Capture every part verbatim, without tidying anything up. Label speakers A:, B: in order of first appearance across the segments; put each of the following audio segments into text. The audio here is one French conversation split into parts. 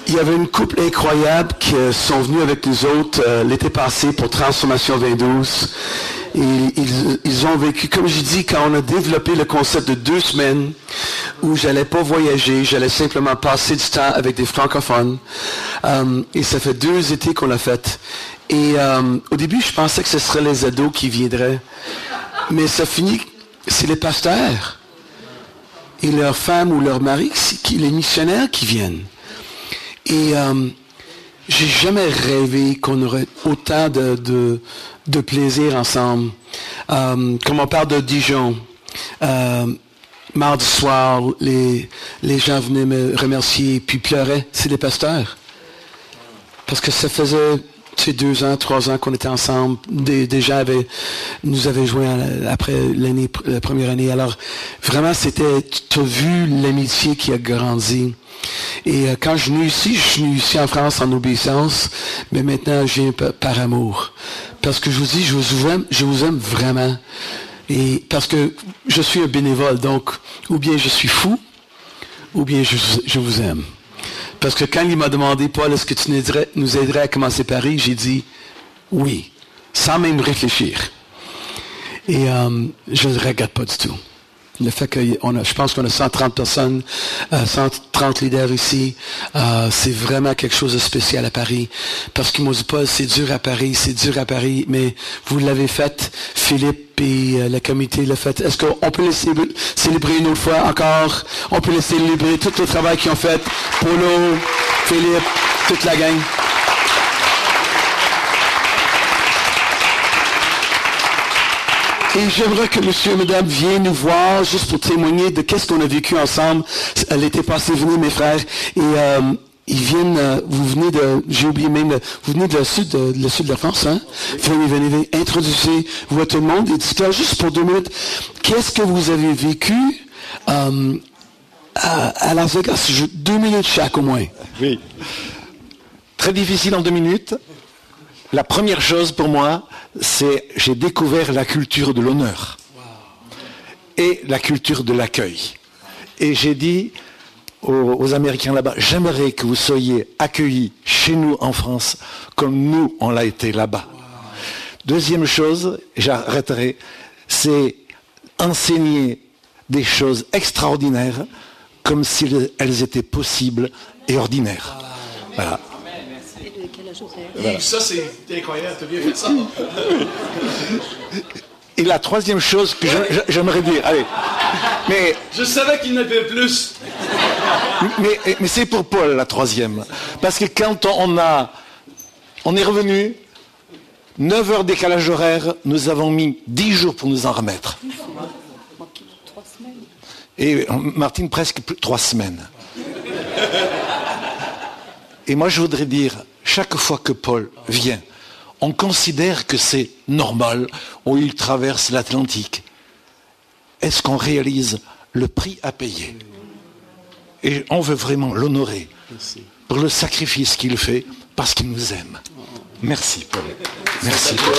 A: Il y avait une couple incroyable qui sont venus avec nous autres euh, l'été passé pour Transformation vingt douze. Et ils, ils ont vécu, comme j'ai dit, quand on a développé le concept de deux semaines où j'allais pas voyager, j'allais simplement passer du temps avec des francophones. Euh, et ça fait deux étés qu'on l'a fait. Et euh, au début, je pensais que ce seraient les ados qui viendraient. Mais ça finit, c'est les pasteurs et leurs femmes ou leurs maris, qui, les missionnaires qui viennent. Et euh, j'ai jamais rêvé qu'on aurait autant de, de, de plaisir ensemble. Euh, comme on parle de Dijon, euh, mardi soir, les, les gens venaient me remercier puis pleuraient. C'est les pasteurs. Parce que ça faisait tu sais, deux ans, trois ans qu'on était ensemble. Des, des gens avaient, nous avaient joints après l'année, la première année. Alors, vraiment, c'était, tu as vu l'amitié qui a grandi. Et euh, quand je suis venu ici, je suis venu ici en France en obéissance, mais maintenant, je viens par, par amour. Parce que je vous dis, je vous aime, je vous aime vraiment. Et parce que je suis un bénévole, donc, ou bien je suis fou, ou bien je, je vous aime. Parce que quand il m'a demandé, Paul, est-ce que tu nous aiderais, nous aiderais à commencer Paris, j'ai dit oui, sans même réfléchir. Et euh, je ne regrette pas du tout. Le fait que on a, je pense qu'on a cent trente personnes, euh, cent trente leaders ici, euh, c'est vraiment quelque chose de spécial à Paris. Parce qu'ils m'ont dit, Paul, c'est dur à Paris, c'est dur à Paris, mais vous l'avez fait, Philippe et euh, le comité l'a fait. Est-ce qu'on peut les célébrer, célébrer une autre fois encore? On peut les célébrer tout le travail qu'ils ont fait. Polo, Philippe, toute la gang. Et j'aimerais que monsieur et madame viennent nous voir juste pour témoigner de qu'est-ce qu'on a vécu ensemble. L'été passé, venez mes frères. Et euh, ils viennent, euh, vous venez de, j'ai oublié même, vous venez de le sud de, de, le sud de la France, hein? Venez, venez, venez, introduisez-vous à tout le monde et dites-leur juste pour deux minutes, qu'est-ce que vous avez vécu euh, à, à Las Vegas? Je, deux minutes chaque au moins.
B: Oui. Très difficile en deux minutes. La première chose pour moi, c'est j'ai découvert la culture de l'honneur et la culture de l'accueil. Et j'ai dit aux, aux Américains là-bas, j'aimerais que vous soyez accueillis chez nous en France comme nous, on l'a été là-bas. Deuxième chose, j'arrêterai, c'est enseigner des choses extraordinaires comme si elles étaient possibles et ordinaires. Voilà.
A: Voilà. Ça, c'est incroyable, t'as bien fait ça.
B: Et la troisième chose que je, j'aimerais dire, allez, mais...
A: Je savais qu'il n'avait plus.
B: Mais, mais c'est pour Paul, la troisième. Parce que quand on a... On est revenu, neuf heures décalage horaire, nous avons mis dix jours pour nous en remettre. Et Martine, presque plus, trois semaines. Et moi, je voudrais dire, chaque fois que Paul vient, on considère que c'est normal, où il traverse l'Atlantique. Est-ce qu'on réalise le prix à payer? Et on veut vraiment l'honorer pour le sacrifice qu'il fait, parce qu'il nous aime. Merci, Paul. Merci, Paul.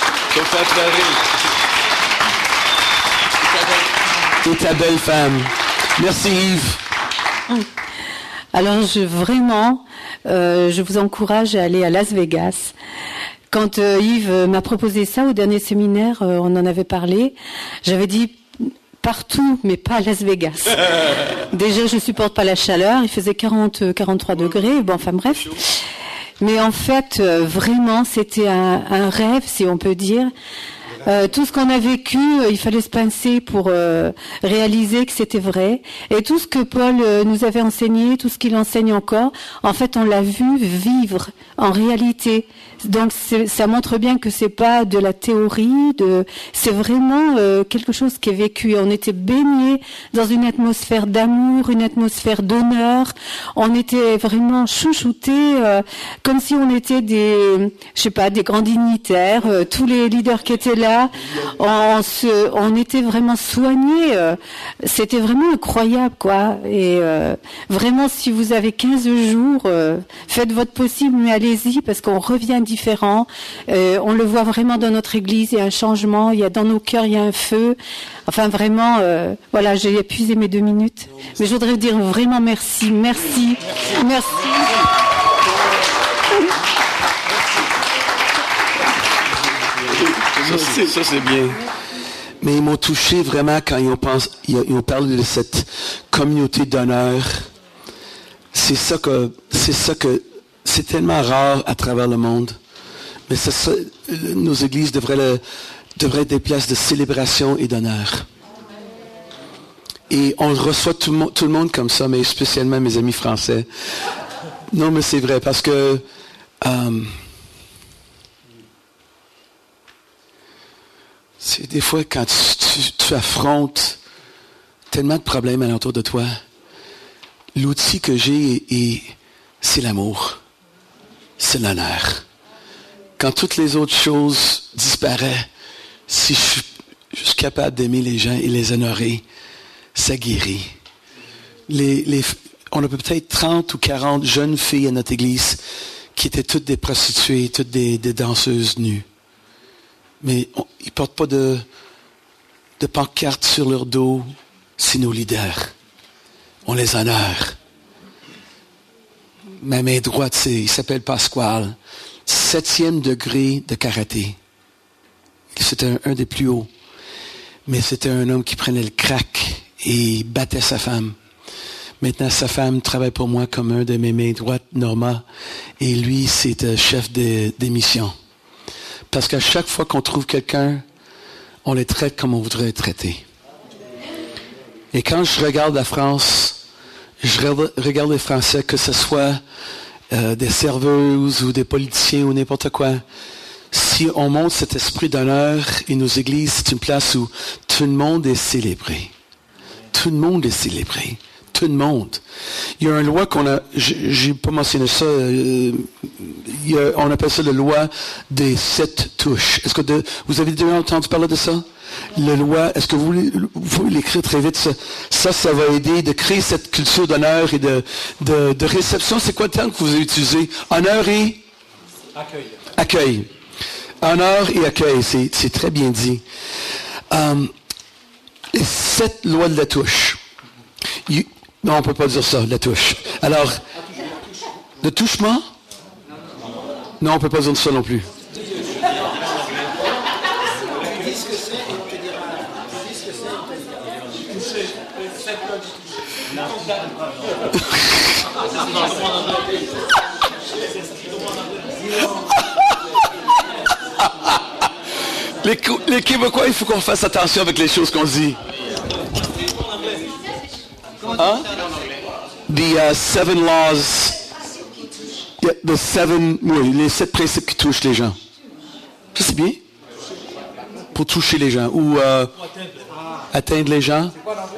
A: Et ta belle femme. Merci, Yves.
C: Alors, je, vraiment, euh, je vous encourage à aller à Las Vegas. Quand euh, Yves m'a proposé ça au dernier séminaire, euh, on en avait parlé, j'avais dit partout, mais pas à Las Vegas. Déjà, je supporte pas la chaleur, il faisait quarante, quarante-trois degrés, bon, enfin bref. Mais en fait, euh, vraiment, c'était un, un rêve, si on peut dire. Euh, tout ce qu'on a vécu, euh, il fallait se pincer pour euh, réaliser que c'était vrai. Et tout ce que Paul euh, nous avait enseigné, tout ce qu'il enseigne encore, en fait, on l'a vu vivre en réalité. Donc, c'est, ça montre bien que c'est pas de la théorie, de, c'est vraiment euh, quelque chose qui est vécu. On était baignés dans une atmosphère d'amour, une atmosphère d'honneur. On était vraiment chouchoutés, euh, comme si on était des, je sais pas, des grands dignitaires. Euh, tous les leaders qui étaient là, on, se, on était vraiment soignés. Euh, c'était vraiment incroyable, quoi. Et euh, vraiment, si vous avez quinze jours, euh, faites votre possible, mais allez-y, parce qu'on revient différent. Euh, on le voit vraiment dans notre église, il y a un changement, il y a dans nos cœurs, il y a un feu. Enfin, vraiment, euh, voilà, j'ai épuisé mes deux minutes. Mais je voudrais dire vraiment merci, merci, merci. merci.
A: Ça, c'est, ça, c'est bien. Mais ils m'ont touché vraiment quand ils ont, pensé, ils ont parlé de cette communauté d'honneur. C'est ça que, c'est ça que, c'est tellement rare à travers le monde. Mais c'est ça, nos églises devraient, le, devraient être des places de célébration et d'honneur. Et on reçoit tout le monde, tout le monde comme ça, mais spécialement mes amis français. Non, mais c'est vrai, parce que euh, c'est des fois quand tu, tu, tu affrontes tellement de problèmes alentour de toi, l'outil que j'ai est, est, c'est l'amour, c'est l'honneur. Quand toutes les autres choses disparaissent, si je suis, je suis capable d'aimer les gens et les honorer, ça guérit. Les, les, on a peut-être trente ou quarante jeunes filles à notre église qui étaient toutes des prostituées, toutes des, des danseuses nues. Mais on, ils ne portent pas de, de pancarte sur leur dos, c'est nos leaders. On les honore. Ma main droite, c'est, il s'appelle Pasquale. Septième degré de karaté. C'était un, un des plus hauts. Mais c'était un homme qui prenait le crack et battait sa femme. Maintenant, sa femme travaille pour moi comme un de mes mains droites, Norma. Et lui, c'est euh, chef de, des missions. Parce qu'à chaque fois qu'on trouve quelqu'un, on les traite comme on voudrait être traité. Et quand je regarde la France, je regarde les Français, que ce soit euh, des serveuses ou des politiciens ou n'importe quoi. Si on montre cet esprit d'honneur, et nos églises, c'est une place où tout le monde est célébré. Tout le monde est célébré. Tout le monde. Il y a une loi qu'on a, j'ai pas mentionné ça, euh, il y a, on appelle ça la loi des sept touches. Est-ce que de, vous avez déjà entendu parler de ça? La loi, est-ce que vous voulez, vous pouvez l'écrire très vite? Ça, ça, ça va aider de créer cette culture d'honneur et de, de, de réception. C'est quoi le terme que vous avez utilisé? Honneur et? Accueil. Accueil. Honneur et accueil, c'est, c'est très bien dit. Um, les sept lois de la touche. You, non, on ne peut pas dire ça, la touche. Alors, le touchement? Non, on ne peut pas dire ça non plus. Les, les Québécois, il faut qu'on fasse attention avec les choses qu'on dit. Hein? The uh, seven laws, yeah, the seven, oui, les sept principes qui touchent les gens. Ça c'est bien. Pour toucher les gens ou euh, atteindre les gens.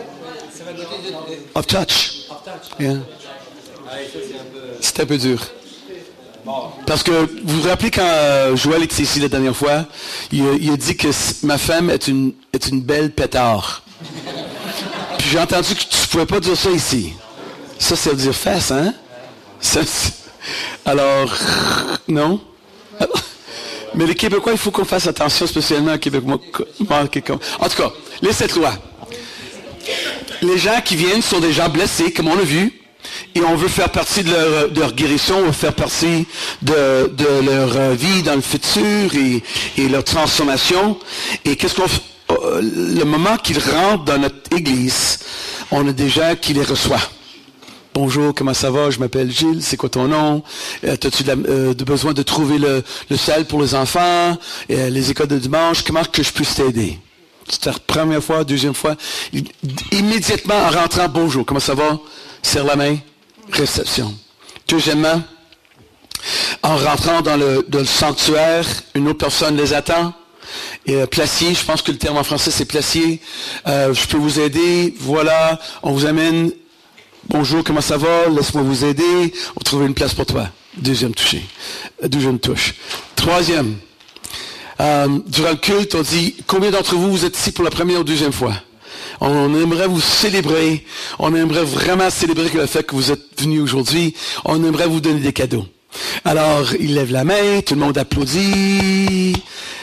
A: Of touch. Yeah. C'est un peu dur. Parce que vous vous rappelez quand euh, Joël était ici la dernière fois, il, il a dit que ma femme est une, est une belle pétard. Puis j'ai entendu que tu ne pouvais pas dire ça ici. Ça, c'est dire fesse, hein? Ça, alors, non? Mais les Québécois, il faut qu'on fasse attention, spécialement aux Québécois. En tout cas, les sept lois. Les gens qui viennent sont des gens blessés, comme on l'a vu. Et on veut faire partie de leur, de leur guérison, on veut faire partie de, de leur vie dans le futur et, et leur transformation. Et qu'est-ce qu'on fait? Le moment qu'ils rentrent dans notre église, on a des gens qui les reçoivent. Bonjour, comment ça va? Je m'appelle Gilles, c'est quoi ton nom? Euh, As-tu de, la, euh, de besoin de trouver le, le salle pour les enfants? Euh, les écoles de dimanche, comment que je puisse t'aider? C'est la première fois, deuxième fois. Immédiatement en rentrant, bonjour, comment ça va? Serre la main, réception. Deuxièmement, en rentrant dans le, dans le sanctuaire, une autre personne les attend. Et, euh, placier, je pense que le terme en français c'est placier. Euh, je peux vous aider, voilà, on vous amène. Bonjour, comment ça va? Laisse-moi vous aider. On va trouver une place pour toi. Deuxième touché. Deuxième touche. Troisième. Euh, durant le culte, on dit, combien d'entre vous, vous êtes ici pour la première ou deuxième fois? On aimerait vous célébrer. On aimerait vraiment célébrer le fait que vous êtes venus aujourd'hui. On aimerait vous donner des cadeaux. Alors, il lève la main, tout le monde applaudit.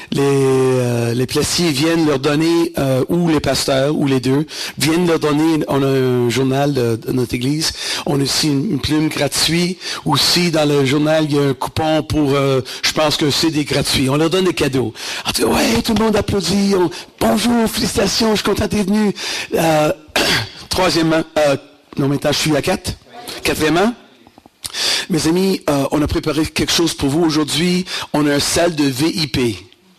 A: les, euh, les plaissiers viennent leur donner, euh, ou les pasteurs, ou les deux, viennent leur donner, on a un journal de, de notre église, on a aussi une, une plume gratuite, aussi dans le journal, il y a un coupon pour, euh, je pense que c'est des gratuits, on leur donne des cadeaux. On dit, ouais, tout le monde applaudit, on, bonjour, félicitations, je suis content d'être venu. Euh, troisièmement, euh, non maintenant je suis à quatre. Quatrièmement, mes amis, euh, on a préparé quelque chose pour vous aujourd'hui. On a une salle de V I P.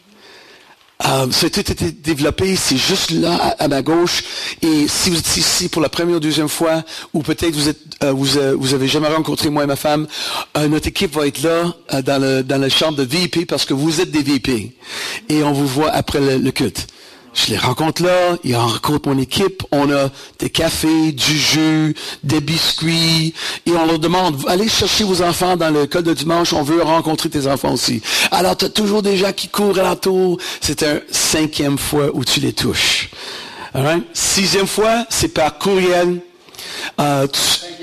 A: Euh, ça a tout été développé, c'est juste là à, à ma gauche. Et si vous êtes ici pour la première ou deuxième fois, ou peut-être vous êtes, euh, vous, euh, vous avez jamais rencontré moi et ma femme, euh, notre équipe va être là euh, dans le dans la chambre de V I P parce que vous êtes des V I P. Et on vous voit après le, le culte. Je les rencontre là, ils rencontrent mon équipe, on a des cafés, du jus, des biscuits, et on leur demande, allez chercher vos enfants dans le code de dimanche, on veut rencontrer tes enfants aussi. Alors, tu as toujours des gens qui courent à l'entour, c'est un cinquième fois où tu les touches. Right? Sixième fois, c'est par courriel. Euh, tu...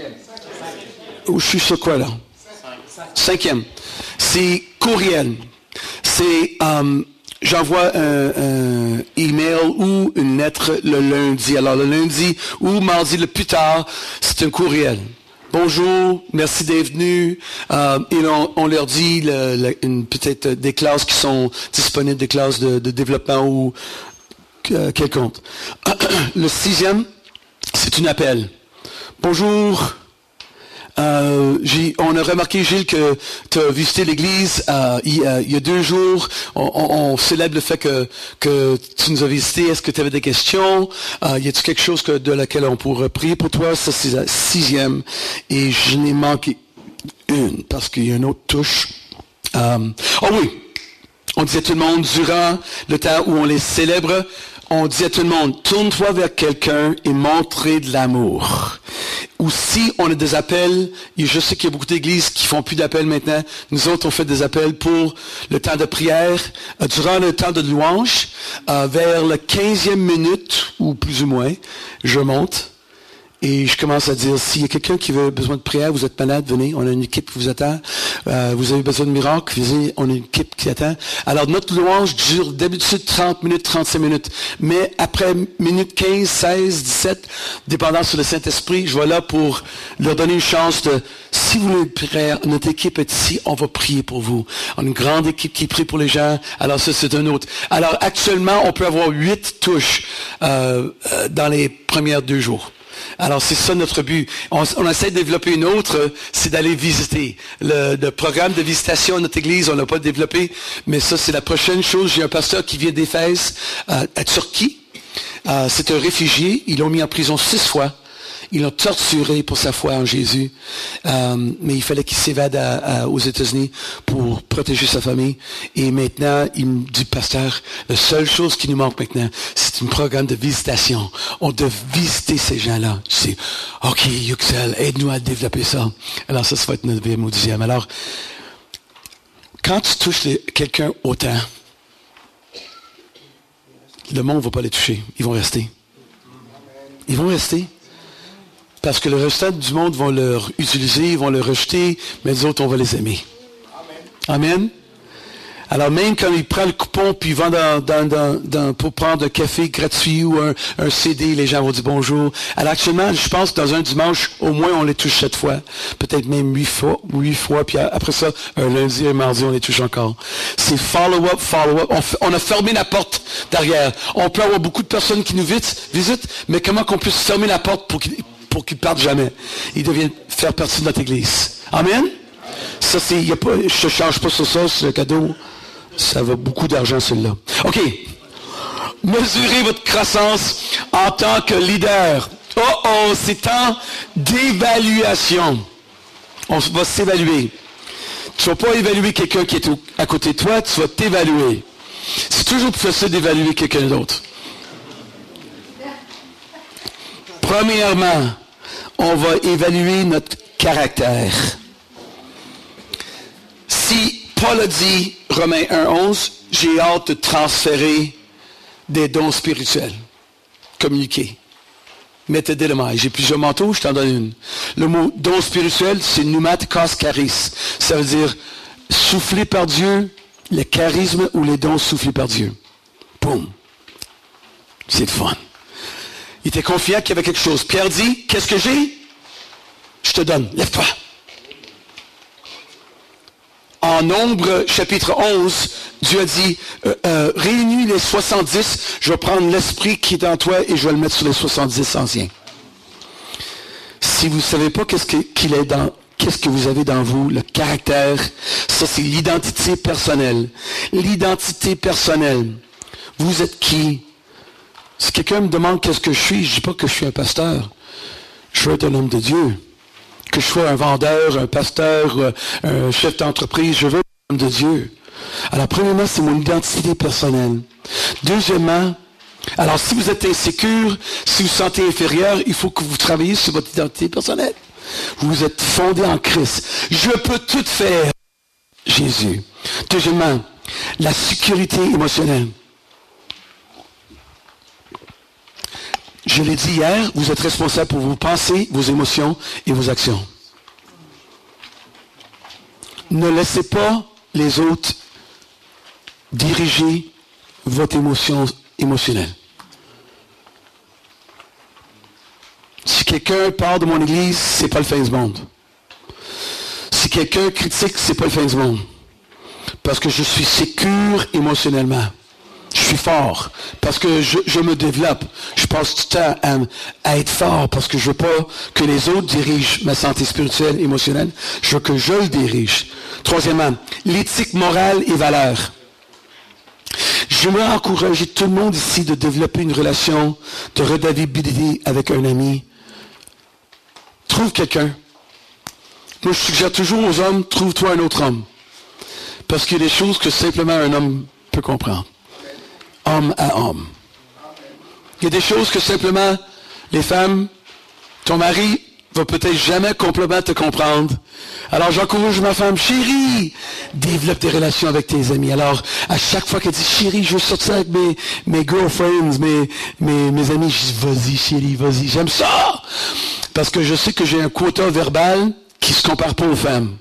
A: Où je suis sur quoi là? Cinquième. C'est courriel. C'est... Um, J'envoie un, un email ou une lettre le lundi. Alors le lundi ou mardi le plus tard, c'est un courriel. Bonjour, merci d'être venu. Euh, et on, on leur dit le, le, une, peut-être des classes qui sont disponibles, des classes de, de développement ou euh, quelconque. Le sixième, c'est un appel. Bonjour. Euh, j'ai, on a remarqué, Gilles, que tu as visité l'église euh, il, euh, il y a deux jours. On, on, on célèbre le fait que, que tu nous as visité. Est-ce que tu avais des questions? Euh, y a-t-il quelque chose que, de laquelle on pourrait prier pour toi? Ça, c'est la sixième. Et je n'ai manqué une, parce qu'il y a une autre touche. Euh, oh oui! On disait à tout le monde, durant le temps où on les célèbre, on dit à tout le monde, tourne-toi vers quelqu'un et montrez de l'amour. Ou si on a des appels, et je sais qu'il y a beaucoup d'églises qui font plus d'appels maintenant, nous autres on fait des appels pour le temps de prière, euh, durant le temps de louange, euh, vers la quinzième minute, ou plus ou moins, je monte. Et je commence à dire, s'il y a quelqu'un qui a besoin de prière, vous êtes malade, venez, on a une équipe qui vous attend. Euh, vous avez besoin de miracle, venez, on a une équipe qui attend. Alors, notre louange dure d'habitude trente minutes, trente-cinq minutes. Mais après minute quinze, seize, dix-sept, dépendant sur le Saint-Esprit, je vais là pour leur donner une chance de, si vous voulez une prière, notre équipe est ici, on va prier pour vous. On a une grande équipe qui prie pour les gens. Alors, ça, c'est un autre. Alors, actuellement, on peut avoir huit touches euh, euh, dans les premières deux jours. Alors, c'est ça notre but. On, on essaie de développer une autre, c'est d'aller visiter. Le, le programme de visitation à notre église, on l'a pas développé, mais ça, c'est la prochaine chose. J'ai un pasteur qui vient d'Éphèse, euh, à Turquie. Euh, c'est un réfugié. Ils l'ont mis en prison six fois. Ils l'ont torturé pour sa foi en Jésus. Euh, mais il fallait qu'il s'évade à, à, aux États-Unis pour protéger sa famille. Et maintenant, il me dit, pasteur, la seule chose qui nous manque maintenant, c'est un programme de visitation. On doit visiter ces gens-là. Je dis, OK, Yuxel, aide-nous à développer ça. Alors ça, ça va être notre neuvième ou dixième. Alors, quand tu touches les, quelqu'un autant, le monde ne va pas les toucher. Ils vont rester. Ils vont rester. Parce que le restant du monde vont leur utiliser, ils vont le rejeter, mais les autres, on va les aimer. Amen. Amen. Alors même quand il prend le coupon puis il va dans, dans, dans, dans, pour prendre un café gratuit ou un, un C D, les gens vont dire bonjour. Alors actuellement, je pense que dans un dimanche, au moins on les touche sept fois. Peut-être même huit fois, huit fois, puis après ça, un lundi et un mardi, on les touche encore. C'est follow-up, follow-up. On, on a fermé la porte derrière. On peut avoir beaucoup de personnes qui nous visitent, visitent mais comment qu'on puisse fermer la porte pour qu'ils pour qu'ils ne partent jamais. Ils deviennent faire partie de notre église. Amen? Ça, c'est, y a pas, je ne change pas sur ça, c'est un cadeau. Ça va beaucoup d'argent, celui-là. OK. Mesurez votre croissance en tant que leader. Oh oh, c'est temps d'évaluation. On va s'évaluer. Tu ne vas pas évaluer quelqu'un qui est à côté de toi, tu vas t'évaluer. C'est toujours plus facile d'évaluer quelqu'un d'autre. Premièrement, on va évaluer notre caractère. Si Paul a dit, Romains un onze, j'ai hâte de transférer des dons spirituels, communiquer. Mettez-les le mail. J'ai plusieurs manteaux, je t'en donne une. Le mot don spirituel, c'est pneumatikos charis. Ça veut dire soufflé par Dieu, le charisme ou les dons soufflés par Dieu. Boum. C'est le fun. Il était confiant qu'il y avait quelque chose. Pierre dit, qu'est-ce que j'ai? Je te donne. Lève-toi. En Nombre, chapitre onze, Dieu a dit, euh, euh, réunis les soixante-dix, je vais prendre l'esprit qui est en toi et je vais le mettre sur les soixante-dix anciens. Si vous ne savez pas qu'est-ce que, qu'il est dans, qu'est-ce que vous avez dans vous, le caractère, ça c'est l'identité personnelle. L'identité personnelle. Vous êtes qui? Si quelqu'un me demande qu'est-ce que je suis, je ne dis pas que je suis un pasteur. Je veux être un homme de Dieu. Que je sois un vendeur, un pasteur, un chef d'entreprise, je veux être un homme de Dieu. Alors, premièrement, c'est mon identité personnelle. Deuxièmement, alors si vous êtes insécure, si vous vous sentez inférieur, il faut que vous travailliez sur votre identité personnelle. Vous êtes fondé en Christ. Je peux tout faire, Jésus. Deuxièmement, la sécurité émotionnelle. Je l'ai dit hier, vous êtes responsable pour vos pensées, vos émotions et vos actions. Ne laissez pas les autres diriger votre émotion émotionnelle. Si quelqu'un part de mon église, c'est pas le fin du monde. Si quelqu'un critique, c'est pas le fin du monde. Parce que je suis sécure émotionnellement. Je suis fort parce que je, je me développe. Je passe du temps à, à être fort parce que je veux pas que les autres dirigent ma santé spirituelle, émotionnelle. Je veux que je le dirige. Troisièmement, l'éthique morale et valeurs. J'aimerais encourager tout le monde ici de développer une relation de redevabilité avec un ami. Trouve quelqu'un. Moi, je suggère toujours aux hommes, trouve-toi un autre homme. Parce qu'il y a des choses que simplement un homme peut comprendre. Homme à homme. Il y a des choses que simplement les femmes, ton mari va peut-être jamais complètement te comprendre. Alors j'encourage ma femme, chérie, développe des relations avec tes amis. Alors à chaque fois qu'elle dit, chérie, je veux sortir avec mes, mes girlfriends, mes, mes, mes amis, je dis, vas-y chérie, vas-y, j'aime ça. Parce que je sais que j'ai un quota verbal qui ne se compare pas aux femmes.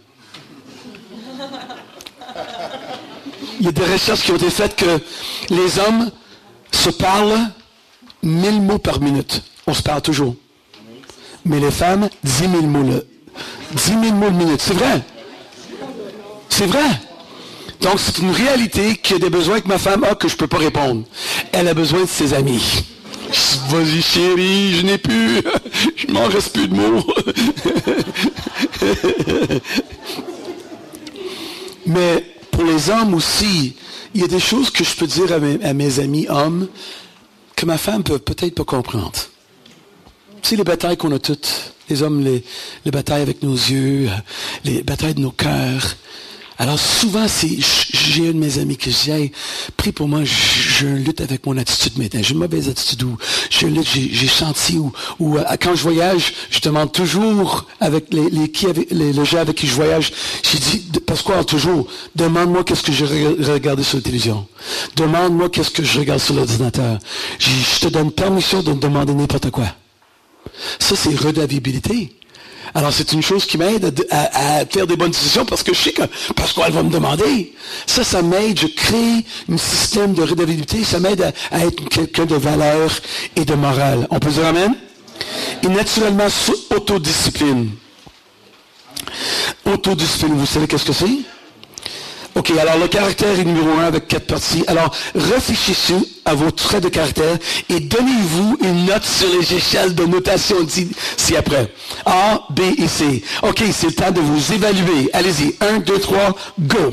A: Il y a des recherches qui ont été faites que les hommes se parlent mille mots par minute. On se parle toujours. Mais les femmes, dix mille mots le, dix mille mots le minute. C'est vrai. C'est vrai. Donc, c'est une réalité qu'il y a des besoins que ma femme a que je ne peux pas répondre. Elle a besoin de ses amis. Vas-y chérie, je n'ai plus. Je m'en reste plus de mots. Mais pour les hommes aussi, il y a des choses que je peux dire à mes, à mes amis hommes que ma femme peut peut-être pas comprendre. C'est les batailles qu'on a toutes. Les hommes, les, les batailles avec nos yeux, les batailles de nos cœurs. Alors souvent, c'est, j'ai un de mes amis qui dit, hey, prie pour moi, j'ai une lutte avec mon attitude maintenant. J'ai une mauvaise attitude ou j'ai une lutte, j'ai, j'ai senti ou, ou quand je voyage, je demande toujours avec les, les, qui avec, les, les gens avec qui je voyage, j'ai dit, Pascal, toujours, demande-moi qu'est-ce que j'ai regardé sur la télévision. Demande-moi qu'est-ce que je regarde sur l'ordinateur. Je, je te donne permission de me demander n'importe quoi. Ça, c'est redevabilité. Alors, c'est une chose qui m'aide à, à, à faire des bonnes décisions parce que je sais que, parce qu'elle va me demander. Ça, ça m'aide, je crée un système de redevabilité, ça m'aide à, à être quelqu'un de valeur et de morale. On peut dire amen? Et naturellement, autodiscipline. Autodiscipline, vous savez qu'est-ce que c'est? OK, alors le caractère est numéro un avec quatre parties. Alors, réfléchissez à vos traits de caractère et donnez-vous une note sur les échelles de notation ci-après. A, B et C. OK, c'est le temps de vous évaluer. Allez-y. Un, deux, trois, go!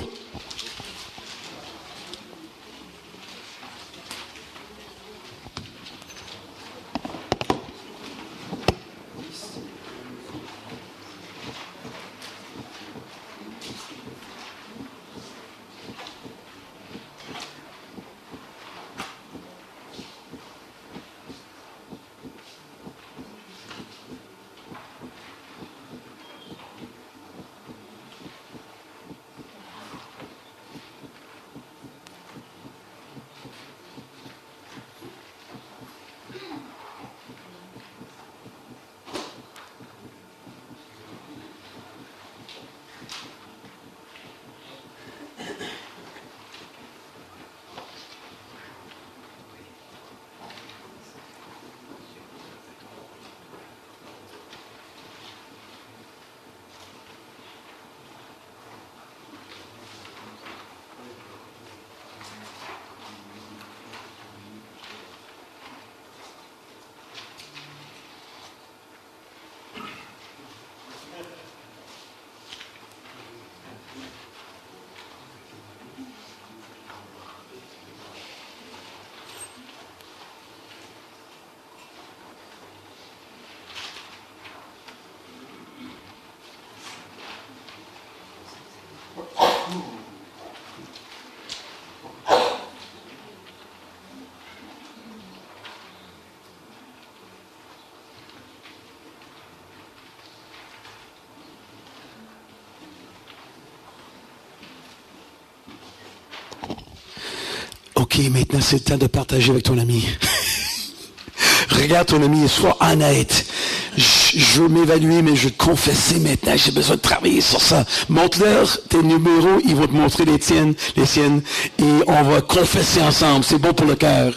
A: OK, maintenant c'est le temps de partager avec ton ami. Regarde ton ami et sois honnête. Je, je veux m'évaluer, mais je veux te confesser maintenant. J'ai besoin de travailler sur ça. Montre-leur tes numéros, ils vont te montrer les tiennes, les siennes, et on va confesser ensemble. C'est bon pour le cœur.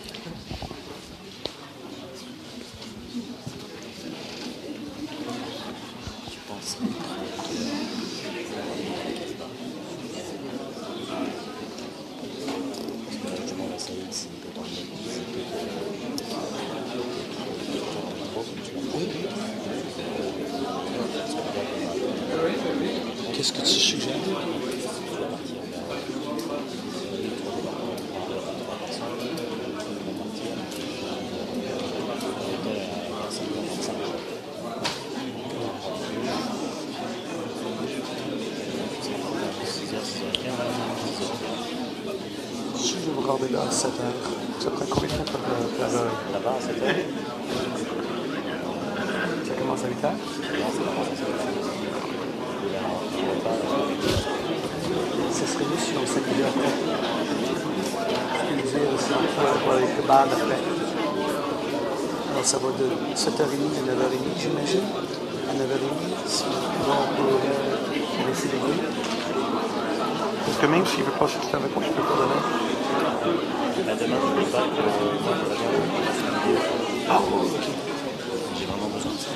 D: Qu'est-ce que tu suggères? Si je vous regarder là à sept heures, ça prend combien de temps pour la plage?
E: Là-bas, à sept heures.
D: Ça commence à huit heures? Ce serait mieux si on s'habillait après. Ce qui veut dire aussi pour, pour les kebabs après. Alors ça va de sept heures trente à neuf heures trente, j'imagine. À neuf heures trente, si on peut laisser les gars. Parce que même s'il ne veut pas s'acheter avec moi, je peux pas demain.
E: Ben, demain, je ne peux pas que moi, je reviens.
D: Ah, ok.
E: J'ai vraiment besoin de ça.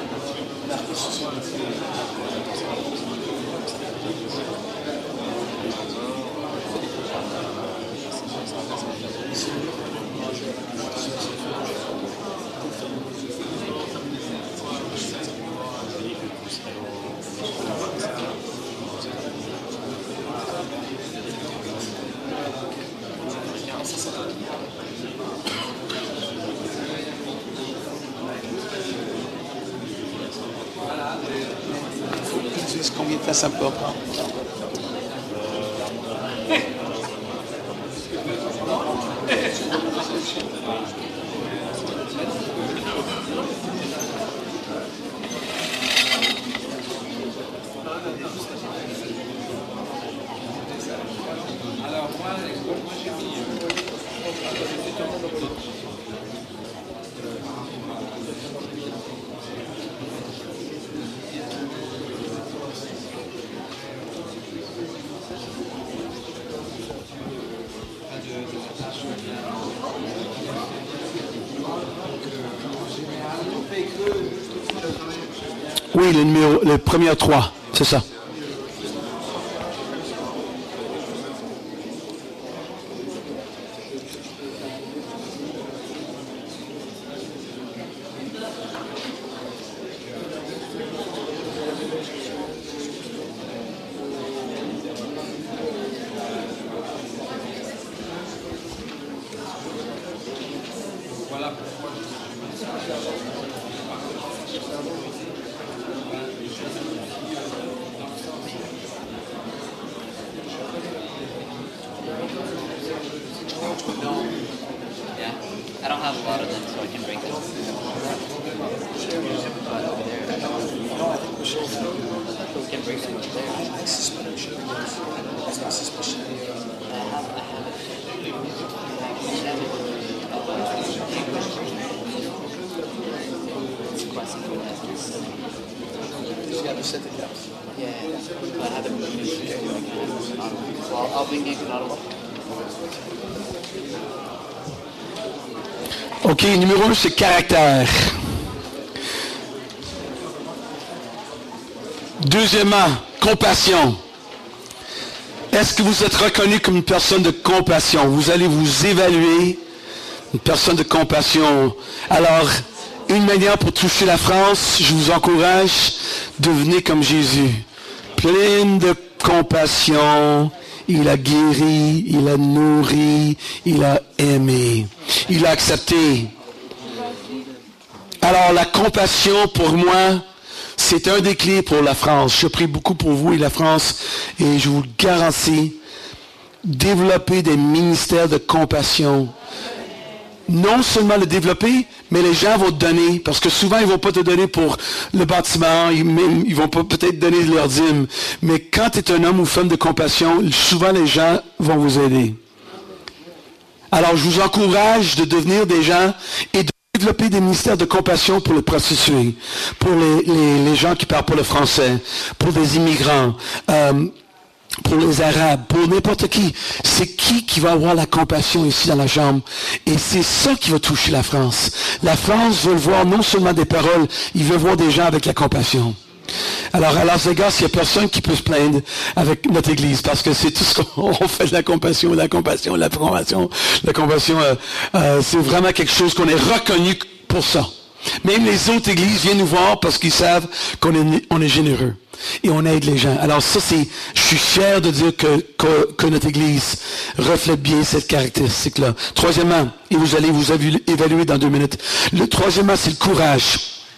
D: Combien de temps ça me peut prendre?
A: Oui, le numéro, les premières trois, c'est ça.
F: I don't have a lot of them, so I can break them. But over there, I don't. We can break them over there. I have, I have it. It's classical lessons.
D: You got to set it up.
F: Yeah, but I have it moved to Ottawa. So I'll, I'll bring you to Ottawa.
A: OK, numéro un, c'est caractère. Deuxièmement, compassion. Est-ce que vous êtes reconnu comme une personne de compassion? Vous allez vous évaluer une personne de compassion. Alors, une manière pour toucher la France, je vous encourage, devenez comme Jésus. Plein de compassion. Il a guéri, il a nourri, il a aimé, il a accepté. Alors la compassion pour moi, c'est un des clés pour la France. Je prie beaucoup pour vous et la France et je vous le garantis, développer des ministères de compassion. Non seulement le développer, mais les gens vont te donner, parce que souvent ils vont pas te donner pour le bâtiment, ils, même, ils vont pas peut-être donner leur dîme, mais quand tu es un homme ou femme de compassion, souvent les gens vont vous aider. Alors, je vous encourage de devenir des gens et de développer des ministères de compassion pour les prostituées, pour les, les, les gens qui parlent pas le français, pour des immigrants, euh, pour les Arabes, pour n'importe qui. C'est qui qui va avoir la compassion ici dans la chambre? Et c'est ça qui va toucher la France. La France veut voir non seulement des paroles, il veut voir des gens avec la compassion. Alors, à Las Vegas, il n'y a personne qui peut se plaindre avec notre Église, parce que c'est tout ce qu'on fait, de la compassion, la compassion, la compassion, la compassion. Euh, euh, c'est vraiment quelque chose qu'on est reconnu pour ça. Même les autres églises viennent nous voir parce qu'ils savent qu'on est, on est généreux et on aide les gens. Alors ça, c'est, je suis fier de dire que, que, que notre Église reflète bien cette caractéristique-là. Troisièmement, et vous allez vous évaluer dans deux minutes. Le troisièmement, c'est le courage.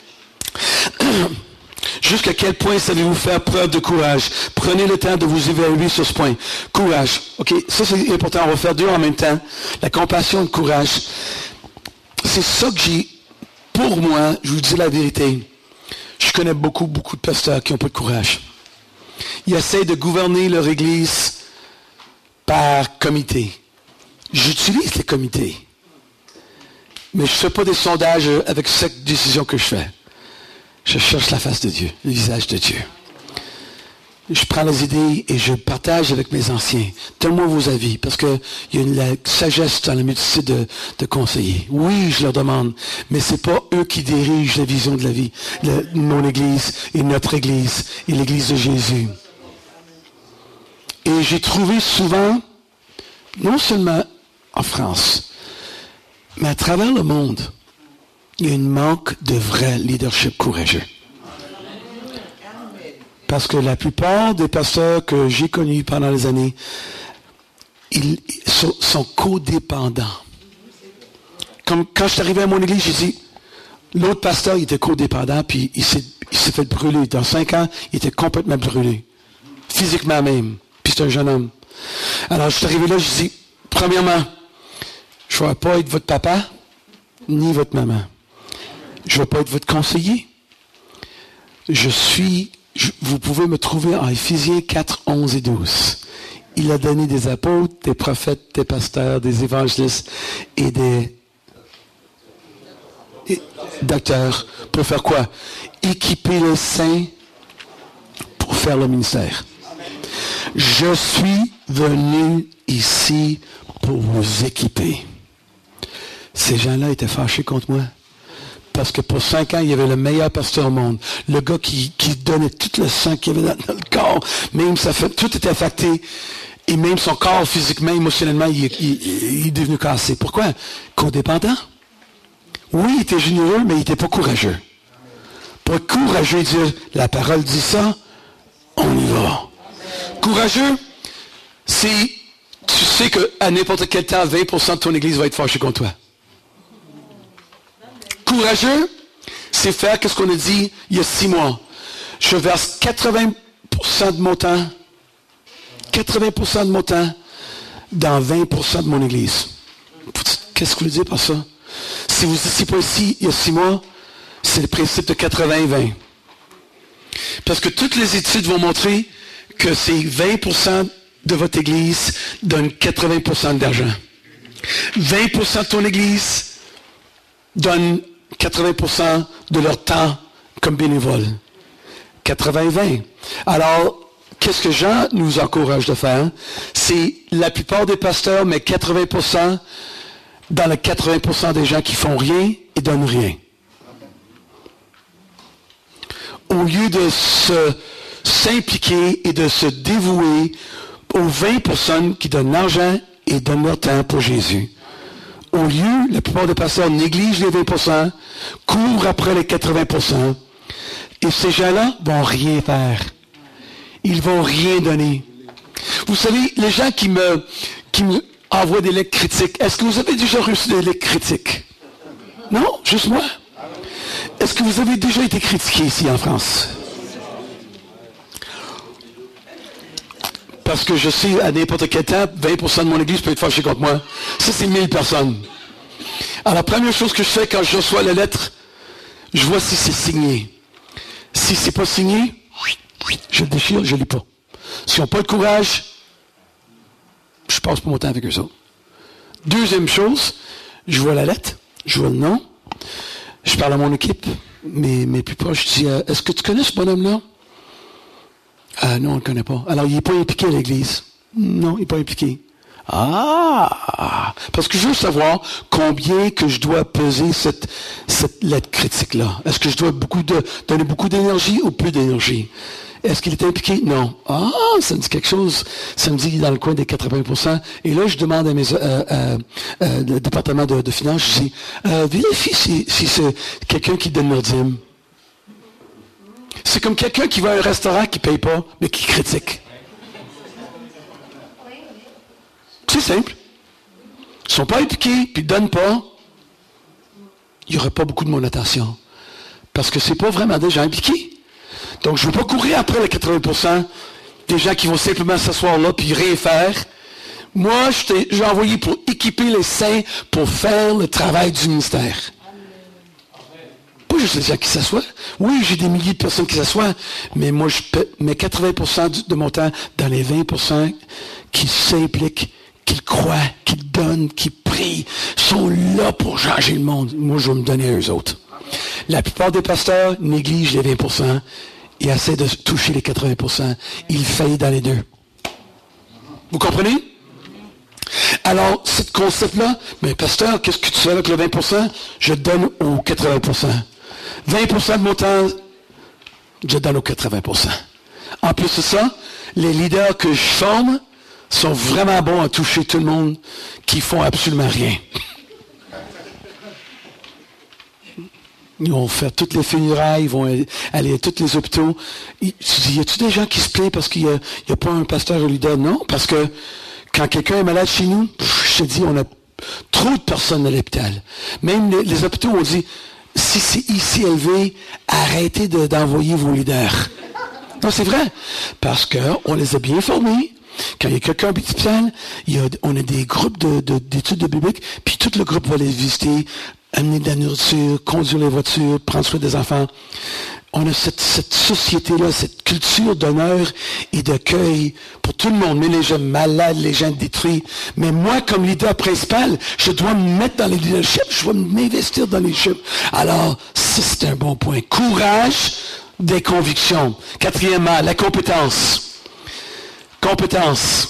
A: Jusqu'à quel point savez-vous faire preuve de courage? Prenez le temps de vous évaluer sur ce point. Courage. OK, ça c'est important. On va faire deux en même temps. La compassion et le courage. C'est ça que j'ai, pour moi, je vous dis la vérité. Je connais beaucoup, beaucoup de pasteurs qui n'ont pas de courage. Ils essaient de gouverner leur église par comité. J'utilise les comités. Mais je ne fais pas des sondages avec cette décision que je fais. Je cherche la face de Dieu, le visage de Dieu. Je prends les idées et je partage avec mes anciens. Donne-moi vos avis, parce qu'il y a une la sagesse dans la multitude de, de conseillers. Oui, je leur demande, mais c'est pas eux qui dirigent la vision de la vie, de mon Église et notre Église et l'Église de Jésus. Et j'ai trouvé souvent, non seulement en France, mais à travers le monde, il y a un manque de vrai leadership courageux. Parce que la plupart des pasteurs que j'ai connus pendant les années, ils sont, sont codépendants. Comme quand je suis arrivé à mon église, j'ai dit, l'autre pasteur, il était codépendant, puis il s'est, il s'est fait brûler. Dans cinq ans, il était complètement brûlé. Physiquement même. Puis c'est un jeune homme. Alors, je suis arrivé là, je dis, premièrement, je ne vais pas être votre papa, ni votre maman. Je ne vais pas être votre conseiller. Je suis, je, vous pouvez me trouver en Éphésiens quatre, onze et douze. Il a donné des apôtres, des prophètes, des pasteurs, des évangélistes et des et, docteurs. Pour faire quoi? Équiper les saints pour faire le ministère. Je suis venu ici pour vous équiper. Ces gens-là étaient fâchés contre moi. Parce que pour cinq ans, il y avait le meilleur pasteur au monde. Le gars qui, qui donnait tout le sang qu'il y avait dans, dans le corps. Même ça fait, tout était affecté. Et même son corps, physiquement, émotionnellement, il, il, il est devenu cassé. Pourquoi? Codépendant. Oui, il était généreux, mais il n'était pas courageux. Pour être courageux et dire, la parole dit ça, on y va. Courageux, c'est, tu sais qu'à n'importe quel temps, vingt pour cent de ton église va être fâchée contre toi. Courageux, c'est faire ce qu'on a dit il y a six mois. Je verse quatre-vingts pour cent de mon temps, quatre-vingts pour cent de mon temps dans vingt pour cent de mon église. Qu'est-ce que vous voulez dire par ça? Si vous n'étiez pas ici il y a six mois, c'est le principe de quatre-vingts vingt. Parce que toutes les études vont montrer que c'est vingt pour cent de votre église donne quatre-vingts pour cent d'argent. vingt pour cent de ton église donne quatre-vingts pour cent de leur temps comme bénévole. quatre-vingts vingt. Alors, qu'est-ce que Jean nous encourage de faire? C'est la plupart des pasteurs, mais quatre-vingts pour cent dans les quatre-vingts pour cent des gens qui font rien et donnent rien. Au lieu de se s'impliquer et de se dévouer aux vingt pour cent qui donnent l'argent et donnent leur temps pour Jésus. Au lieu, la plupart des pasteurs négligent les vingt pour cent, courent après les quatre-vingts pour cent, et ces gens-là vont rien faire. Ils vont rien donner. Vous savez, les gens qui me, qui me envoient des lettres critiques, est-ce que vous avez déjà reçu des lettres critiques? Non? Juste moi? Est-ce que vous avez déjà été critiqué ici en France? Parce que je sais, à n'importe quel temps, vingt pour cent de mon église peut être fâché contre moi. Ça, c'est mille personnes. Alors, la première chose que je fais quand je reçois la lettre, je vois si c'est signé. Si c'est pas signé, je le déchire, je ne lis pas. S'ils n'ont pas le courage, je passe pas mon temps avec eux autres. Deuxième chose, je vois la lettre, je vois le nom, je parle à mon équipe, mes, mes plus proches, je dis, euh, est-ce que tu connais ce bonhomme-là? Ah non, on ne le connaît pas. Alors, il n'est pas impliqué à l'église. Non, il n'est pas impliqué. Ah! Parce que je veux savoir combien que je dois peser cette, cette lettre critique-là. Est-ce que je dois beaucoup de, donner beaucoup d'énergie ou peu d'énergie? Est-ce qu'il est impliqué? Non. Ah, ça me dit quelque chose. Ça me dit dans le coin des quatre-vingts pour cent. Et là, je demande à mes, euh, euh, euh, le département de, de finances, je dis, euh, vérifie si, si c'est quelqu'un qui donne leur dîme. C'est comme quelqu'un qui va à un restaurant qui ne paye pas, mais qui critique. C'est simple. Ils ne sont pas impliqués, puis ils ne donnent pas. Il n'y aurait pas beaucoup de mon attention. Parce que ce n'est pas vraiment des gens impliqués. Donc, je ne veux pas courir après les quatre-vingts pour cent des gens qui vont simplement s'asseoir là puis rien faire. Moi, j'ai envoyé pour équiper les saints pour faire le travail du ministère. Pas juste les gens qui s'assoient. Oui, j'ai des milliers de personnes qui s'assoient, mais moi, je mets quatre-vingts pour cent de mon temps dans les vingt pour cent qui s'impliquent, qui croient, qui donnent, qui prient, sont là pour changer le monde. Moi, je vais me donner à eux autres. La plupart des pasteurs négligent les vingt pour cent et essaient de toucher les quatre-vingts pour cent. Ils faillent dans les deux. Vous comprenez? Alors, ce concept-là, mais pasteur, qu'est-ce que tu fais avec le vingt pour cent? Je donne aux quatre-vingts pour cent. vingt pour cent de mon temps, je donne aux quatre-vingts pour cent. En plus de ça, les leaders que je forme sont vraiment bons à toucher tout le monde qui font absolument rien. Ils vont faire toutes les funérailles, ils vont aller à tous les hôpitaux. Il y a-t-il des gens qui se plaignent parce qu'il n'y a, a pas un pasteur ou leader? Non, parce que quand quelqu'un est malade chez nous, je te dis, on a trop de personnes à l'hôpital. Même les, les hôpitaux ont dit, si c'est ici élevé, arrêtez de, d'envoyer vos leaders. Non, c'est vrai. Parce qu'on les a bien formés. Quand il y a quelqu'un à l'hôpital, il y a, on a des groupes de, de, d'études de biblique, puis tout le groupe va les visiter, amener de la nourriture, conduire les voitures, prendre soin des enfants. On a cette, cette société-là, cette culture d'honneur et d'accueil pour tout le monde, mais les gens malades, les gens détruits. Mais moi, comme leader principal, je dois me mettre dans les leadership, je dois m'investir dans les leadership. Alors, ça, c'est un bon point. Courage des convictions. Quatrièmement, la compétence. Compétence.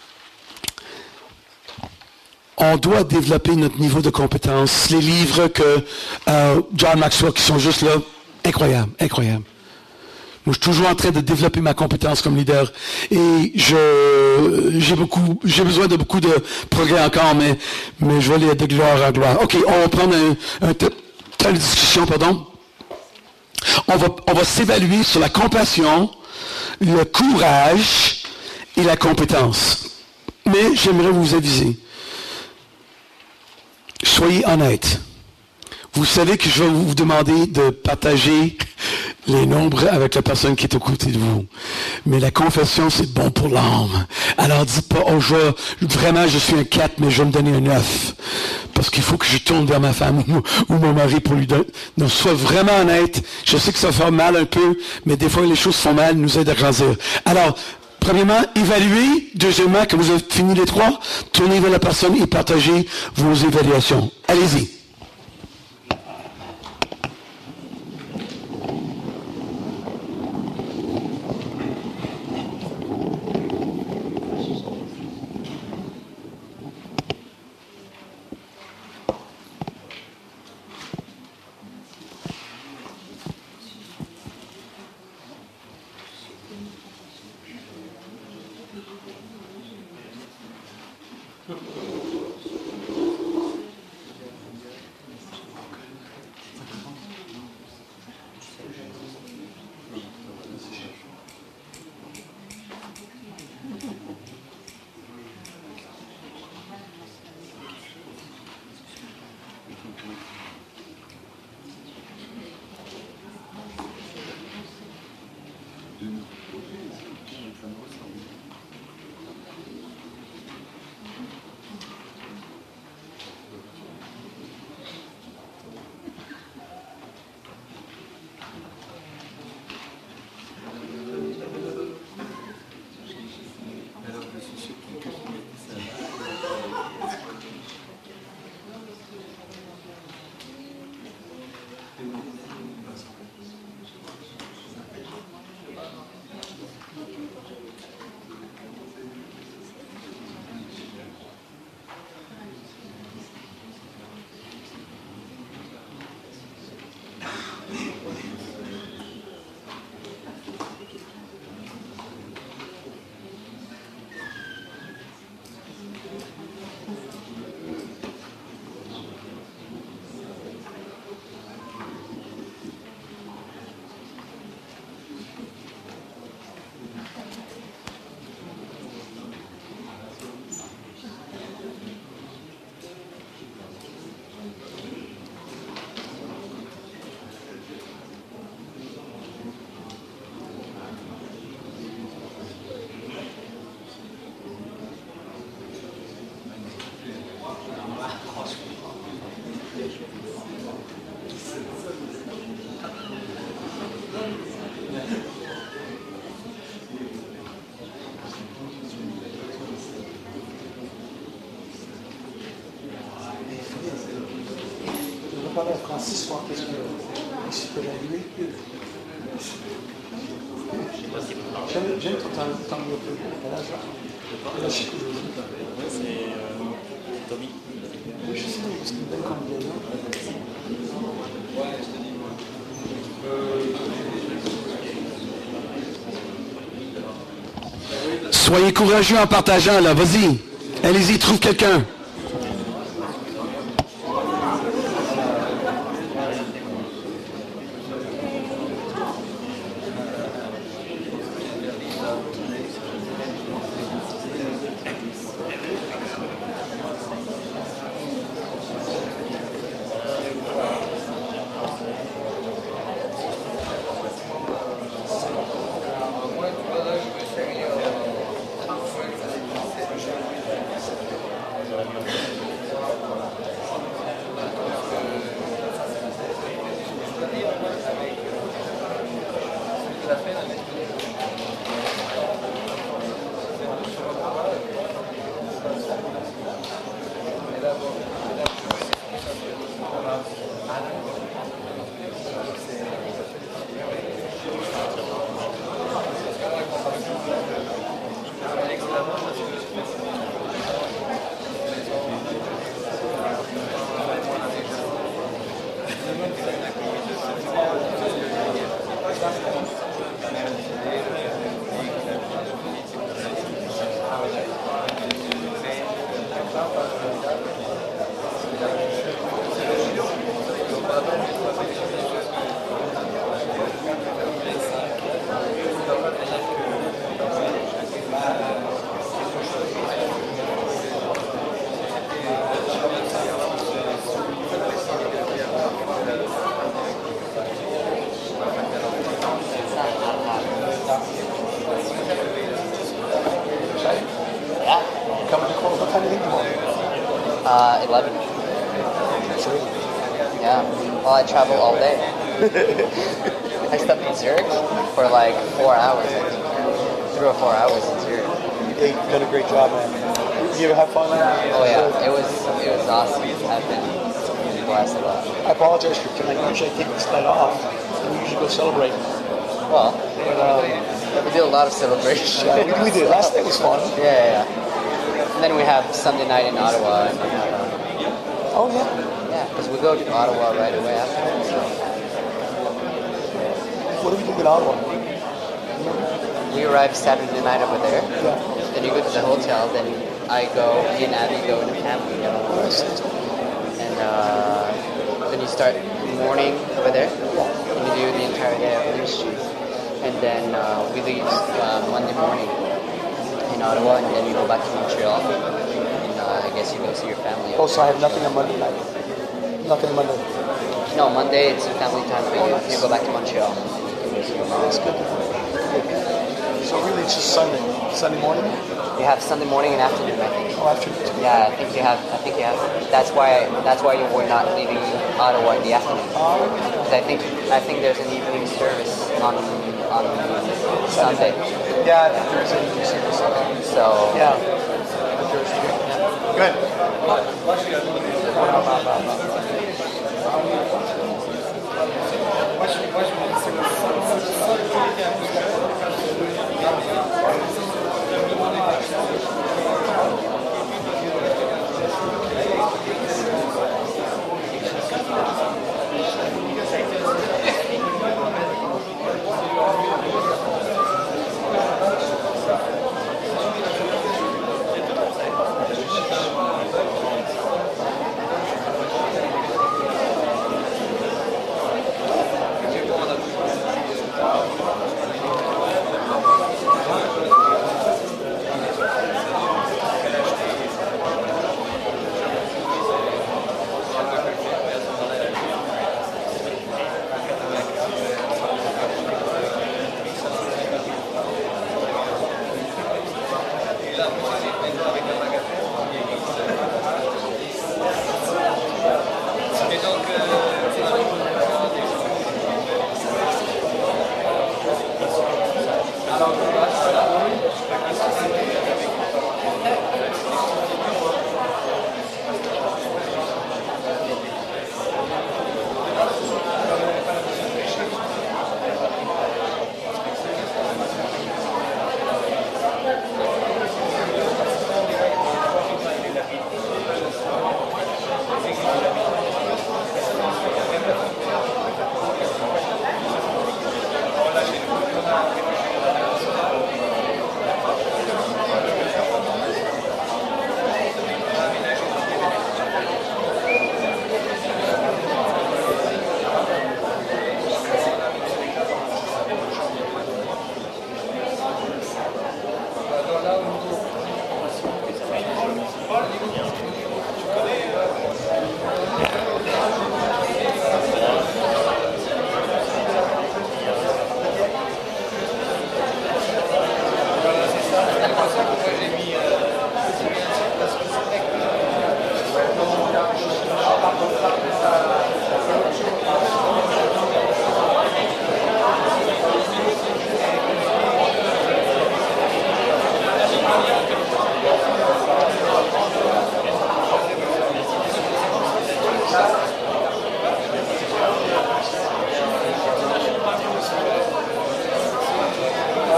A: On doit développer notre niveau de compétence. Les livres que euh, John Maxwell, qui sont juste là, incroyable, incroyable. Moi, je suis toujours en train de développer ma compétence comme leader. Et je, j'ai beaucoup, j'ai besoin de beaucoup de progrès encore, mais, mais je vais aller de gloire en gloire. OK, on va prendre un, un temps de discussion, pardon. On va, on va s'évaluer sur la compassion, le courage et la compétence. Mais j'aimerais vous aviser. Soyez honnête. Vous savez que je vais vous demander de partager les nombres avec la personne qui est aux côtés de vous. Mais la confession, c'est bon pour l'âme. Alors dites pas, oh, je, vraiment, je suis un quatre, mais je vais me donner un neuf. Parce qu'il faut que je tourne vers ma femme ou, ou mon mari pour lui donner. Donc, sois vraiment honnête. Je sais que ça fait mal un peu, mais des fois, les choses font mal, nous aident à grandir. Alors, premièrement, évaluez. Deuxièmement, quand vous avez fini les trois, tournez vers la personne et partagez vos évaluations. Allez-y.
D: parler à Francis, voir qu'est-ce que qu'est-ce qu'il peut évaluer. J'aime j'aime ton temps un peu. Quel âge là? Quel âge c'est aujourd'hui?
E: C'est Tommy.
D: Oui, je sais, parce qu'il me donne combinaison.
A: Soyez courageux en partageant, là. Vas-y. Allez-y, trouve quelqu'un.
F: Uh, eleven. Yeah. Well, I travel all day. I slept in Zurich for like four hours, I think. Three or four hours in Zurich.
D: Hey, you've done a great job, man. You ever have fun?
F: Oh yeah, it was it was awesome. I've been blessed a lot.
D: I apologize for tonight. Usually I take this night off and we usually go celebrate.
F: Well,
D: But um,
F: we did a lot of celebrations.
D: yeah, we, we did. Last night was fun.
F: Yeah, yeah, yeah. And then we have Sunday night in Ottawa. And we have, um,
D: Oh yeah.
F: yeah, because we go to Ottawa right away after. So
D: What do we do in Ottawa?
F: we arrive Saturday night over there.
D: Yeah.
F: Then you go to the hotel. Then I go, me and Abby go in a family.
D: Yes.
F: And uh, then you start in the morning over there. And you do the entire day of ministry. And then uh, we leave uh, Monday morning in Ottawa, and then you go back to Montreal. And uh, I guess you go see your family.
D: Oh, so I have nothing on Monday night. Nothing on Monday.
F: No, Monday it's a family time for you. You go back to Montreal. You can go see your mom.
D: That's good. So really, it's just Sunday. Sunday morning.
F: You have Sunday morning and afternoon, I think.
D: Oh, after.
F: Yeah, I think you have. I think you have. That's why. That's why you were not leaving Ottawa in the afternoon.
D: Oh,
F: Because I think. I think there's an evening service on on Sunday.
D: yeah, I think there's a evening service.
F: So
D: Yeah. Good.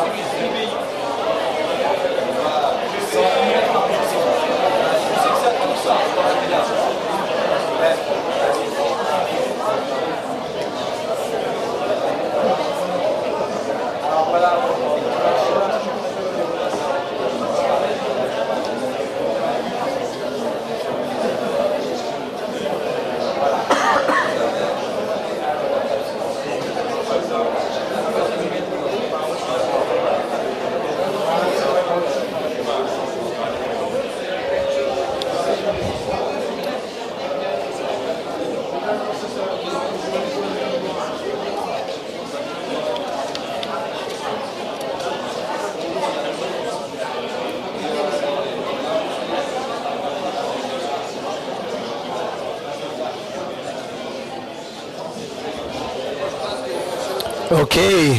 A: OK.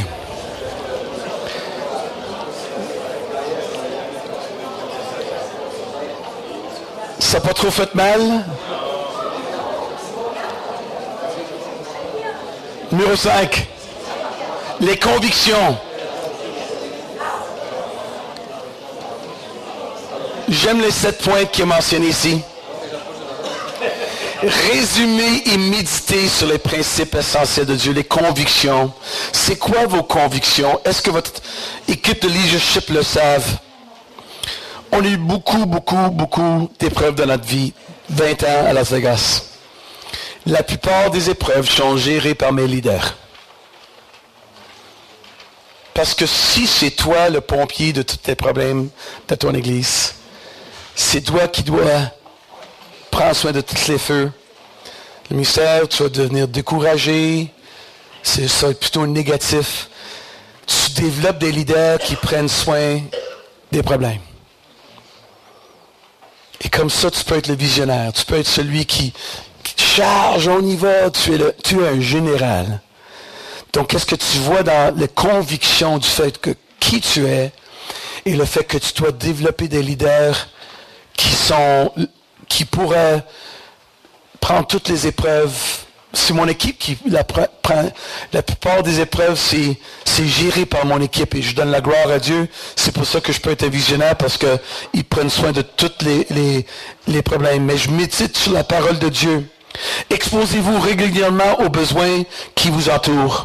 A: Ça n'a pas trop fait mal? Numéro cinq. Les convictions. J'aime les sept points qui est mentionné ici. Résumer et méditer sur les principes essentiels de Dieu, les convictions. C'est quoi vos convictions? Est-ce que votre équipe de leadership le savent? On a eu beaucoup, beaucoup, beaucoup d'épreuves dans notre vie. vingt ans à Las Vegas. La plupart des épreuves sont gérées par mes leaders. Parce que si c'est toi le pompier de tous tes problèmes de ton église, c'est toi qui dois prendre soin de tous les feux. Le ministère, tu vas devenir découragé. C'est ça, plutôt négatif. Tu développes des leaders qui prennent soin des problèmes. Et comme ça, tu peux être le visionnaire. Tu peux être celui qui, qui charge, on y va. Tu es, le, tu es un général. Donc, qu'est-ce que tu vois dans les convictions du fait que qui tu es et le fait que tu dois développer des leaders qui sont, qui pourraient prendre toutes les épreuves. C'est mon équipe qui la prend. La plupart des épreuves, c'est, c'est géré par mon équipe et je donne la gloire à Dieu. C'est pour ça que je peux être un visionnaire parce qu'ils prennent soin de tous les, les, les problèmes. Mais je médite sur la parole de Dieu. Exposez-vous régulièrement aux besoins qui vous entourent.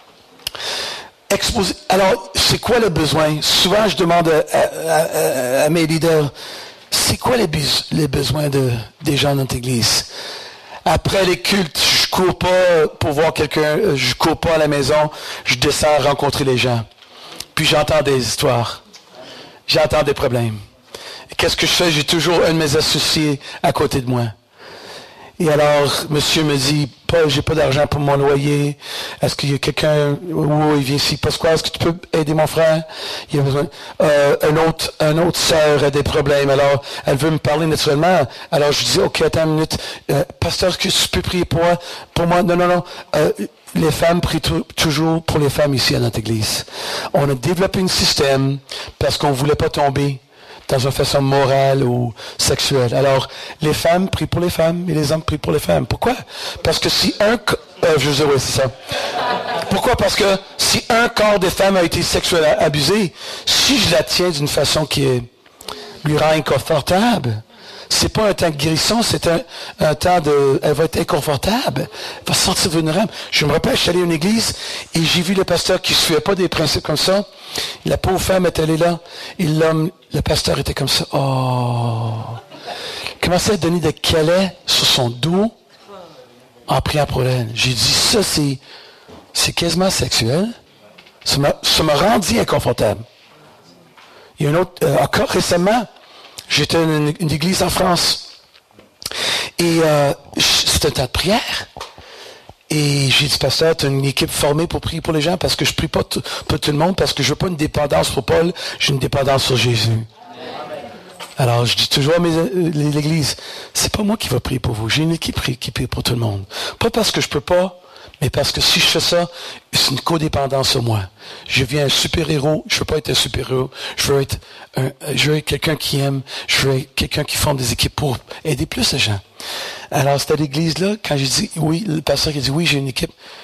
A: Exposez. Alors, c'est quoi le besoin? Souvent, je demande à, à, à, à mes leaders, c'est quoi les, bes- les besoins de, des gens dans notre église? Après les cultes, je ne cours pas pour voir quelqu'un, je ne cours pas à la maison, je descends rencontrer les gens. Puis j'entends des histoires. J'entends des problèmes. Et qu'est-ce que je fais? J'ai toujours un de mes associés à côté de moi. Et alors, monsieur me dit, Paul, j'ai pas d'argent pour mon loyer. Est-ce qu'il y a quelqu'un, où il vient ici? Pasquale, est-ce que tu peux aider mon frère? Il a besoin. Euh, un autre, un autre sœur a des problèmes. Alors, elle veut me parler naturellement. Alors, je dis, OK, attends une minute. Euh, pasteur, est-ce que tu peux prier pour moi? Pour moi? Non, non, non. Euh, les femmes prient t- toujours pour les femmes ici à notre église. On a développé un système parce qu'on voulait pas tomber dans une façon morale ou sexuelle. Alors, les femmes prient pour les femmes et les hommes prient pour les femmes. Pourquoi? Parce que si un... Euh, je sais, oui, c'est ça. Pourquoi? Parce que si un corps des femmes a été sexuellement abusé, si je la tiens d'une façon qui est, lui rend inconfortable, c'est pas un temps de guérison, c'est un, un temps de... Elle va être inconfortable. Elle va se sentir vulnérable. Je me rappelle, je suis allé à une église et j'ai vu le pasteur qui ne suivait pas des principes comme ça. La pauvre femme est allée là. Et l'homme, le pasteur était comme ça. Oh! Il commençait à donner des câlins sur son dos en priant pour elle. J'ai dit, ça, c'est, c'est quasiment sexuel. Ça m'a, ça m'a rendu inconfortable. Il y a un autre... Euh, encore récemment... J'étais dans une, une église en France. Et euh, c'était un temps de prière. Et j'ai dit, pasteur, tu as une équipe formée pour prier pour les gens parce que je prie pas t- pour tout le monde, parce que je veux pas une dépendance pour Paul, j'ai une dépendance sur Jésus. Alors, je dis toujours à mes, l'église, c'est pas moi qui va prier pour vous. J'ai une équipe qui prie pour tout le monde. Pas parce que je peux pas, mais parce que si je fais ça, c'est une codépendance sur moi. Je viens un super-héros, je veux pas être un super-héros, je veux être, un, je veux être quelqu'un qui aime, je veux être quelqu'un qui forme des équipes pour aider plus les gens. Alors, c'était à l'église là, quand j'ai dit oui, le pasteur qui a dit oui, j'ai une équipe,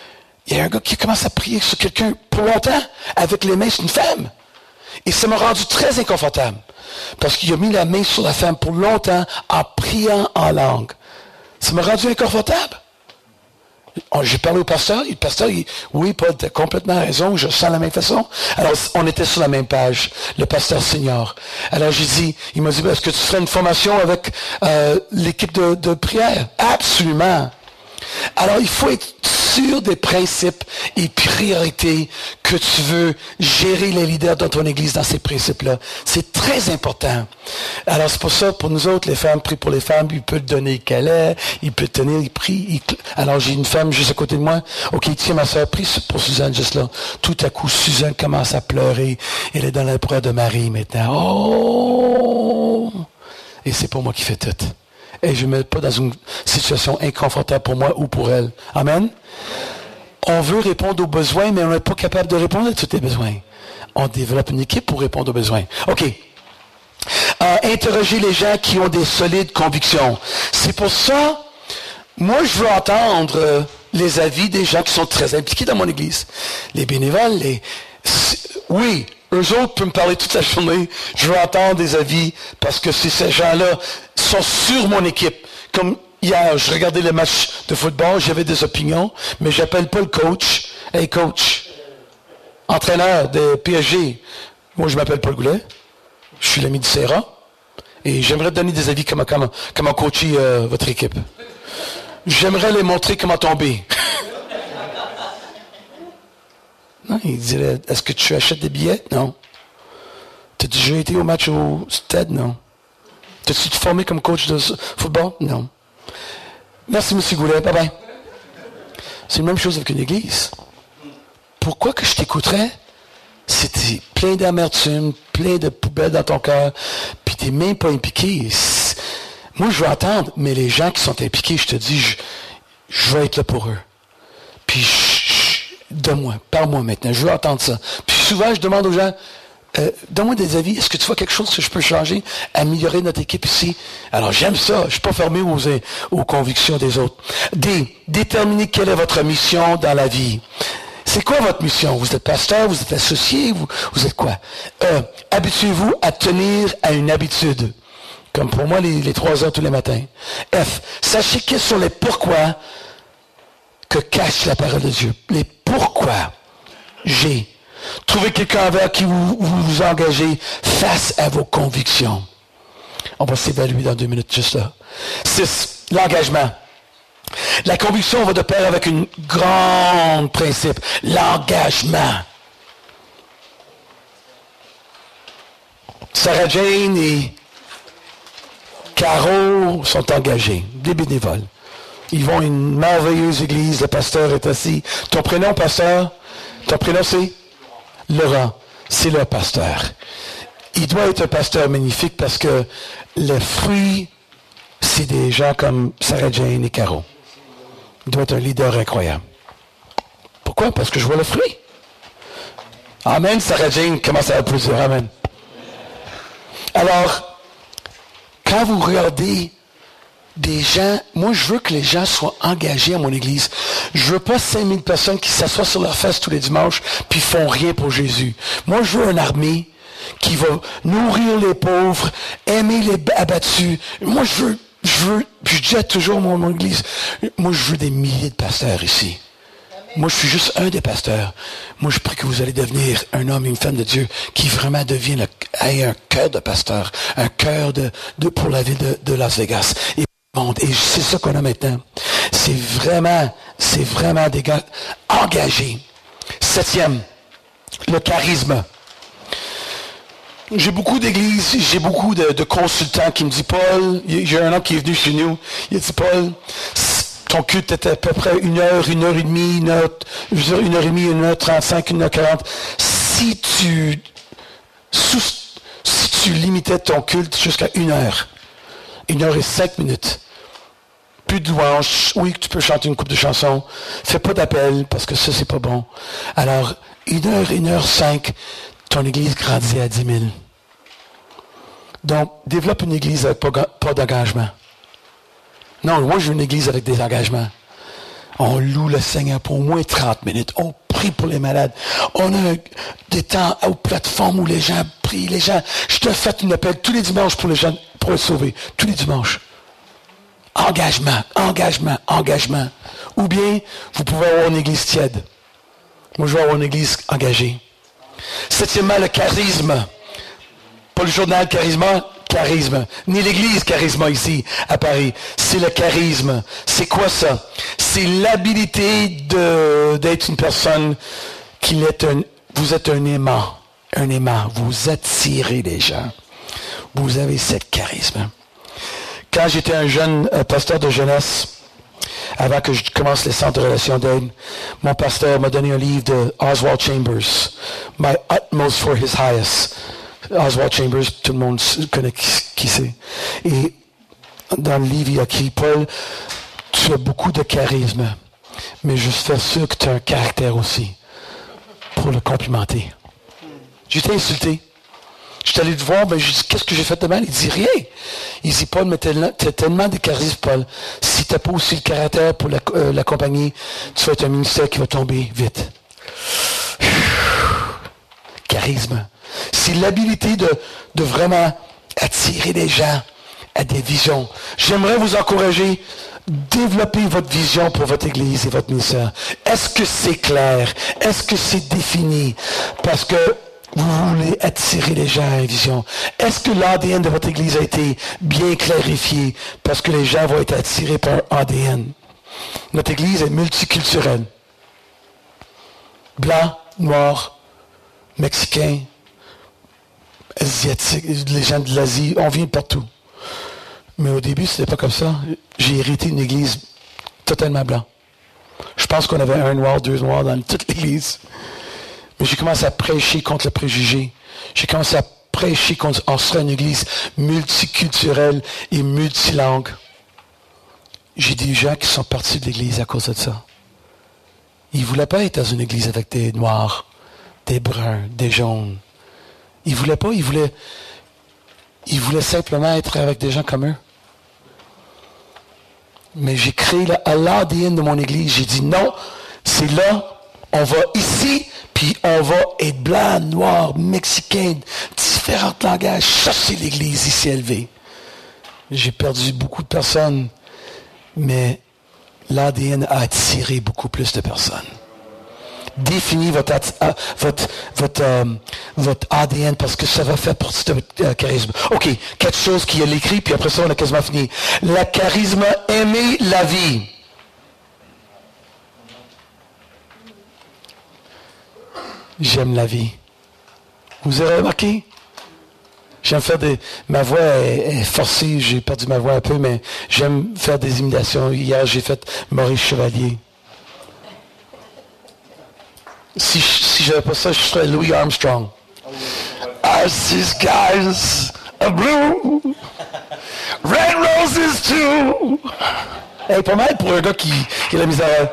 A: il y a un gars qui commence à prier sur quelqu'un pour longtemps, avec les mains sur une femme. Et ça m'a rendu très inconfortable. Parce qu'il a mis la main sur la femme pour longtemps en priant en langue. Ça m'a rendu inconfortable. J'ai parlé au pasteur, et le pasteur, il, oui, Paul, tu as complètement raison, je sens la même façon. Alors, on était sur la même page, le pasteur senior. Alors, j'ai dit, il m'a dit, est-ce que tu ferais une formation avec euh, l'équipe de, de prière? Absolument. Alors, il faut être sûr des principes et priorités que tu veux gérer les leaders dans ton église dans ces principes-là. C'est très important. Alors, c'est pour ça, pour nous autres, les femmes prient pour les femmes, il peut te donner qu'elle est, il peut te tenir, il prie. Il... Alors, j'ai une femme juste à côté de moi. OK, tiens, ma soeur, prie pour Suzanne juste là. Tout à coup, Suzanne commence à pleurer. Elle est dans la prière de Marie maintenant. Oh! Et c'est pas moi qui fais tout. Et je ne me mets pas dans une situation inconfortable pour moi ou pour elle. Amen. On veut répondre aux besoins, mais on n'est pas capable de répondre à tous les besoins. On développe une équipe pour répondre aux besoins. OK. Euh, interroger les gens qui ont des solides convictions. C'est pour ça, moi, je veux entendre euh, les avis des gens qui sont très impliqués dans mon église. Les bénévoles, les... Oui, eux autres peuvent me parler toute la journée. Je veux entendre des avis parce que c'est ces gens-là sont sur mon équipe. Comme hier, je regardais le match de football, j'avais des opinions, mais j'appelle pas le coach. Hey coach, entraîneur de P S G. Moi, je m'appelle Paul Goulet. Je suis l'ami de Serra. Et j'aimerais donner des avis comment, comment, comment coacher euh, votre équipe. J'aimerais les montrer comment tomber. Non, il dirait, est-ce que tu achètes des billets? Non. T'as déjà été au match au stade? Non. T'as-tu te formé comme coach de football? Non. Merci, M. Goulet. Bye bye. C'est la même chose avec une église. Pourquoi que je t'écouterais? C'était plein d'amertume, plein de poubelles dans ton cœur, puis t'es même pas impliqué. Moi, je veux entendre, mais les gens qui sont impliqués, je te dis, je, je vais être là pour eux. Puis, je, je, donne-moi, parle-moi maintenant, je veux entendre ça. Puis souvent, je demande aux gens, euh, donne-moi des avis, est-ce que tu vois quelque chose que je peux changer, améliorer notre équipe ici? Alors, j'aime ça, je ne suis pas fermé aux, aux convictions des autres. D, déterminer quelle est votre mission dans la vie. C'est quoi votre mission? Vous êtes pasteur, vous êtes associé, vous, vous êtes quoi? E, habituez-vous à tenir à une habitude. Comme pour moi, les, les trois heures tous les matins. F, sachez quels sont les pourquoi que cache la parole de Dieu. Les pourquoi. G, trouvez quelqu'un envers qui vous, vous vous engagez face à vos convictions. On va s'évaluer dans deux minutes juste là. six, l'engagement. La conviction va de pair avec une grande principe, l'engagement. Sarah Jane et Caro sont engagés, des bénévoles. Ils vont à une merveilleuse église, le pasteur est assis. Ton prénom, pasteur? Ton prénom, c'est? Laurent. C'est le pasteur. Il doit être un pasteur magnifique parce que le fruit, c'est des gens comme Sarah Jane et Caro. Il doit être un leader incroyable. Pourquoi? Parce que je vois le fruit. Amen, Sarah Jane commence à applaudir. Amen. Alors, quand vous regardez des gens, moi je veux que les gens soient engagés à mon église. Je veux pas cinq mille personnes qui s'assoient sur leurs fesses tous les dimanches puis font rien pour Jésus. Moi je veux une armée qui va nourrir les pauvres, aimer les abattus. Moi je veux Je veux, puis je dis à toujours mon, mon église, moi je veux des milliers de pasteurs ici. Moi je suis juste un des pasteurs. Moi je prie que vous allez devenir un homme et une femme de Dieu qui vraiment devient le, ait un cœur de pasteur, un cœur de, de pour la ville de, de Las Vegas. Et, et c'est ça qu'on a maintenant. C'est vraiment, c'est vraiment des gars engagés. Septième, le charisme. J'ai beaucoup d'églises, j'ai beaucoup de, de consultants qui me disent, Paul, j'ai un homme qui est venu chez nous, il a dit, Paul, ton culte était à peu près une heure, une heure et demie, une heure, je veux dire, une heure et demie, une heure trente-cinq, une heure quarante. Si tu, sous, si tu limitais ton culte jusqu'à une heure, une heure et cinq minutes, plus de louanges, oui, tu peux chanter une couple de chansons, fais pas d'appel, parce que ça, c'est pas bon. Alors, une heure, une heure cinq, ton église grandit à dix mille. Donc, développe une église avec pas, pas d'engagement. Non, moi, je veux une église avec des engagements. On loue le Seigneur pour au moins trente minutes. On prie pour les malades. On a des temps aux plateformes où les gens prient. Les gens, je te fais une appel tous les dimanches pour les gens, pour les sauver. Tous les dimanches. Engagement, engagement, engagement. Ou bien, vous pouvez avoir une église tiède. Moi, je veux avoir une église engagée. Septièmement, le charisme. Pas le journal charisme, charisme. Ni l'église charisme ici, à Paris. C'est le charisme. C'est quoi ça? C'est l'habilité de, d'être une personne qui est un, vous êtes un aimant. Un aimant. Vous attirez les gens. Vous avez ce charisme. Quand j'étais un jeune euh, pasteur de jeunesse, avant que je commence les centres de relations d'aide, mon pasteur m'a donné un livre de Oswald Chambers, My Utmost for His Highest. Oswald Chambers, tout le monde connaît qui, qui c'est. Et dans le livre, il y a écrit, Paul, tu as beaucoup de charisme, mais je suis sûr que tu as un caractère aussi pour le complimenter. J'étais insulté. Je suis allé te voir, ben, je dis, qu'est-ce que j'ai fait de mal? Il dit, rien. Il dit, Paul, mais tu as tellement de charisme, Paul. Si tu n'as pas aussi le caractère pour la, euh, l'accompagner, tu vas être un ministère qui va tomber vite. Charisme. C'est l'habilité de, de vraiment attirer les gens à des visions. J'aimerais vous encourager, développer votre vision pour votre Église et votre ministère. Est-ce que c'est clair? Est-ce que c'est défini? Parce que vous voulez attirer les gens à une vision. Est-ce que l'A D N de votre Église a été bien clarifié parce que les gens vont être attirés par A D N? Notre Église est multiculturelle. Blanc, noir, mexicain, asiatique, les gens de l'Asie, on vient de partout. Mais au début, ce n'était pas comme ça. J'ai hérité une Église totalement blanc. Je pense qu'on avait un noir, deux noirs dans toute l'Église. Mais j'ai commencé à prêcher contre le préjugé. J'ai commencé à prêcher contre... On serait une église multiculturelle et multilangue. J'ai des gens qui sont partis de l'église à cause de ça. Ils ne voulaient pas être dans une église avec des noirs, des bruns, des jaunes. Ils ne voulaient pas, ils voulaient... Ils voulaient simplement être avec des gens comme eux. Mais j'ai créé l'A D N de mon église. J'ai dit non, c'est là, on va ici... Puis on va être blanc, noir, mexicain, différents langages. Ça, c'est l'Église ici élevée. J'ai perdu beaucoup de personnes, mais l'A D N a attiré beaucoup plus de personnes. Définis votre, uh, votre, votre, um, votre A D N parce que ça va faire partie de votre uh, charisme. OK, quatre choses qu'il y a l'écrit, puis après ça, on a quasiment fini. Le charisme, aimer la vie. J'aime la vie. Vous avez remarqué? J'aime faire des... Ma voix est, est forcée, j'ai perdu ma voix un peu, mais j'aime faire des imitations. Hier, j'ai fait Maurice Chevalier. Si, si je n'avais pas ça, je serais Louis Armstrong. I see skies of blue, red roses too. Elle est pas mal pour un gars qui, qui a la misère.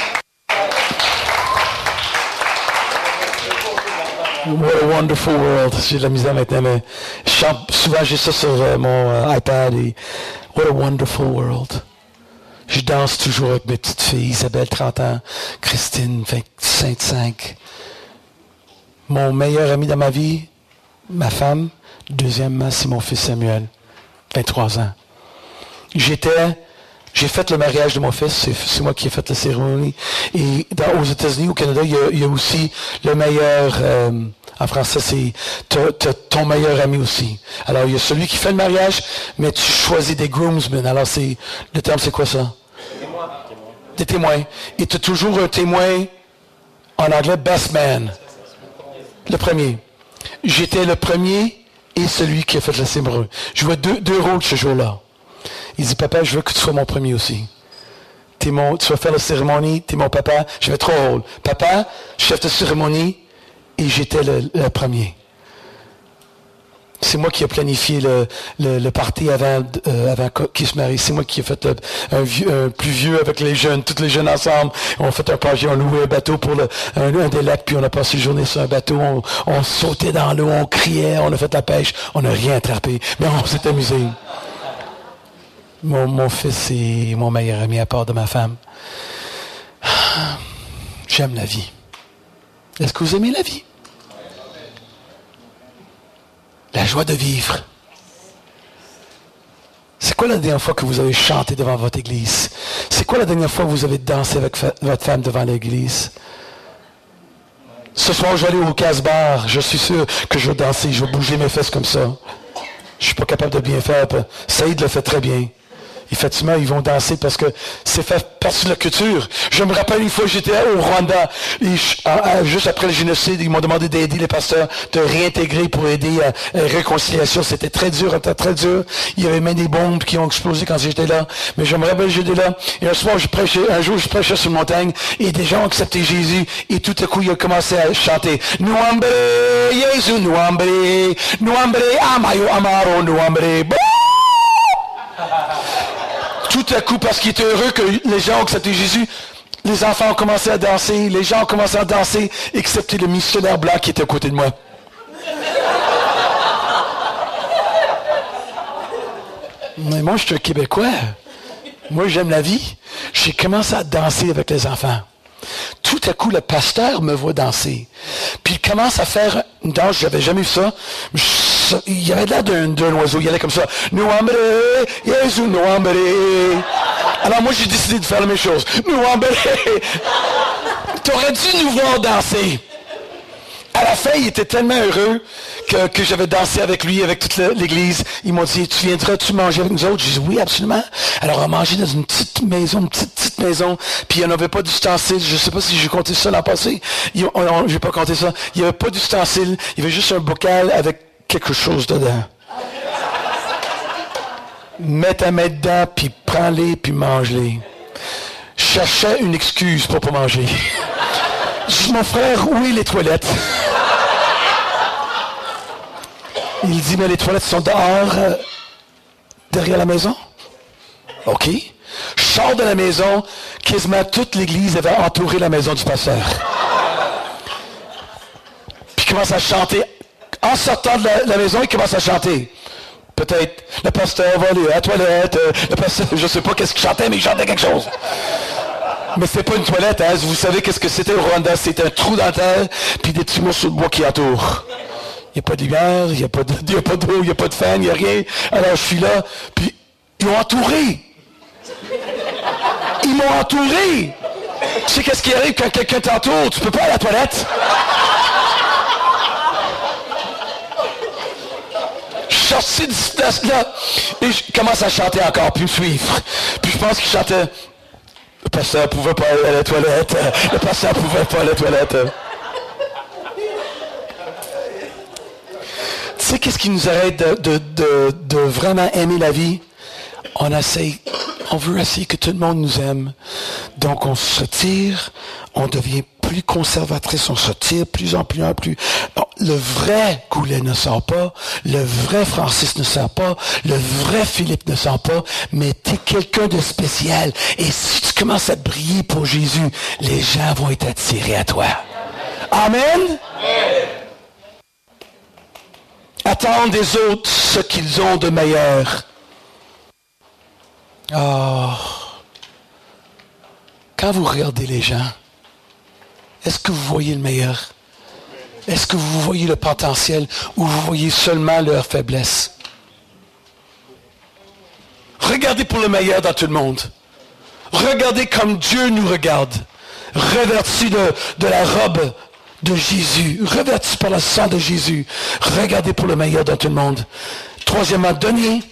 A: What a wonderful world. J'ai de la misère maintenant, mais je chante souvent, j'ai ça sur euh, mon euh, iPad. Et what a wonderful world. Je danse toujours avec mes petites filles. Isabelle, trente ans. Christine, vingt-cinq. Mon meilleur ami dans ma vie, ma femme. Deuxièmement, c'est mon fils Samuel, vingt-trois ans. J'étais... J'ai fait le mariage de mon fils, c'est, c'est moi qui ai fait la cérémonie. Et dans, aux États-Unis, au Canada, il y a, il y a aussi le meilleur, euh, en français, c'est t'as, t'as ton meilleur ami aussi. Alors, il y a celui qui fait le mariage, mais tu choisis des groomsmen. Alors, c'est le terme, c'est quoi ça? Témoin. Des témoins. Et tu as toujours un témoin, en anglais, best man. Le premier. J'étais le premier et celui qui a fait la cérémonie. Je vois deux, deux rôles ce jour-là. Il dit, papa, je veux que tu sois mon premier aussi. T'es mon, tu vas faire la cérémonie, t'es mon papa. J'avais trois rôles. Papa, chef de cérémonie, et j'étais le, le premier. C'est moi qui ai planifié le, le, le party avant, euh, avant qu'ils se marient. C'est moi qui ai fait le, un, vieux, un plus vieux avec les jeunes, tous les jeunes ensemble. On a fait un party, on louait un bateau pour le, un, un des lacs, puis on a passé une journée sur un bateau. On, on sautait dans l'eau, on criait, on a fait la pêche. On n'a rien attrapé, mais on s'est amusé. Mon, mon fils est mon meilleur ami à part de ma femme.
G: J'aime la vie. Est-ce que vous aimez la vie? La joie de vivre. C'est quoi la dernière fois que vous avez chanté devant votre église? C'est quoi la dernière fois que vous avez dansé avec fa- votre femme devant l'église? Ce soir, je vais aller au casse-bar. Je suis sûr que je vais danser. Je vais bouger mes fesses comme ça. Je suis pas capable de bien faire. Saïd le fait très bien. Effectivement, ils vont danser parce que c'est fait partie de la culture. Je me rappelle une fois, j'étais au Rwanda, et je, à, à, juste après le génocide, ils m'ont demandé d'aider les pasteurs, de réintégrer pour aider à, à la réconciliation. C'était très dur, c'était très dur. Il y avait même des bombes qui ont explosé quand j'étais là. Mais je me rappelle, j'étais là. Et un soir, je prêchais, un jour, je prêchais sur une montagne, et des gens ont accepté Jésus, et tout à coup, ils ont commencé à chanter. Nuambre, Jésus, Nuambre, Nuambre, Amayo, Amaro, Nuambre. Tout à coup, parce qu'il était heureux que les gens ont accepté Jésus, les enfants ont commencé à danser, les gens ont commencé à danser, excepté le missionnaire blanc qui était à côté de moi. Mais moi, je suis un Québécois. Moi, j'aime la vie. J'ai commencé à danser avec les enfants. Tout à coup, le pasteur me voit danser. Puis il commence à faire une danse, je n'avais jamais vu ça. Il avait l'air d'un, d'un oiseau, il allait comme ça. Nuambre, Jésus, Nuambre. Alors moi, j'ai décidé de faire la même chose. Nuambre. T'aurais dû nous voir danser. À la fin, il était tellement heureux que, que j'avais dansé avec lui, avec toute l'église. Ils m'ont dit, tu viendras-tu manger avec nous autres? J'ai dit, oui, absolument. Alors, on mangeait dans une petite maison, une petite, petite maison, puis il n'y en avait pas d'ustensiles. Je ne sais pas si j'ai compté ça l'an passé. Je n'ai pas compté ça. Il n'y avait pas d'ustensiles. Il y avait juste un bocal avec quelque chose dedans. Mets ta main dedans, puis prends-les, puis mange-les. Je cherchais une excuse pour ne pas manger. Je dis, mon frère, où est les toilettes? Il dit, mais les toilettes sont dehors, euh, derrière la maison. OK. Je sors de la maison, quasiment toute l'église avait entouré la maison du pasteur. Puis il commence à chanter. En sortant de la, la maison, il commence à chanter. Peut-être, le pasteur va aller à la toilette, euh, le pasteur, je ne sais pas qu'est-ce qu'il chantait, mais il chantait quelque chose. Mais c'est pas une toilette, hein. Vous savez qu'est-ce que c'était au Rwanda? C'était un trou dans la terre, puis des petits morceaux de bois qui entourent. Il n'y a pas de lumière, il n'y a pas de, il y a pas d'eau, il n'y a pas de fan, il n'y a rien. Alors je suis là, puis ils m'ont entouré. Ils m'ont entouré. Tu sais qu'est-ce qui arrive quand quelqu'un t'entoure? Tu peux pas aller à la toilette. Je suis sorti de cette là et je commence à chanter encore, puis me suivre. Puis je pense qu'il chantait... Le pasteur ne pouvait pas aller à la toilette. Le pasteur ne pouvait pas aller à la toilette. Tu sais qu'est-ce qui nous arrête de, de, de, de vraiment aimer la vie? On essaie, on veut essayer que tout le monde nous aime. Donc on se retire, on devient plus conservatrice, on se retire plus en plus en plus. Bon, le vrai Goulet ne sort pas, le vrai Francis ne sort pas, le vrai Philippe ne sort pas, mais tu es quelqu'un de spécial. Et si tu commences à briller pour Jésus, les gens vont être attirés à toi. Amen? Amen. Attendre des autres ce qu'ils ont de meilleur. Oh. Quand vous regardez les gens, est-ce que vous voyez le meilleur? Est-ce que vous voyez le potentiel ou vous voyez seulement leur faiblesse? Regardez pour le meilleur dans tout le monde. Regardez comme Dieu nous regarde. Revêtus de, de la robe de Jésus. Revêtus par le sang de Jésus. Regardez pour le meilleur dans tout le monde. Troisièmement, donnez.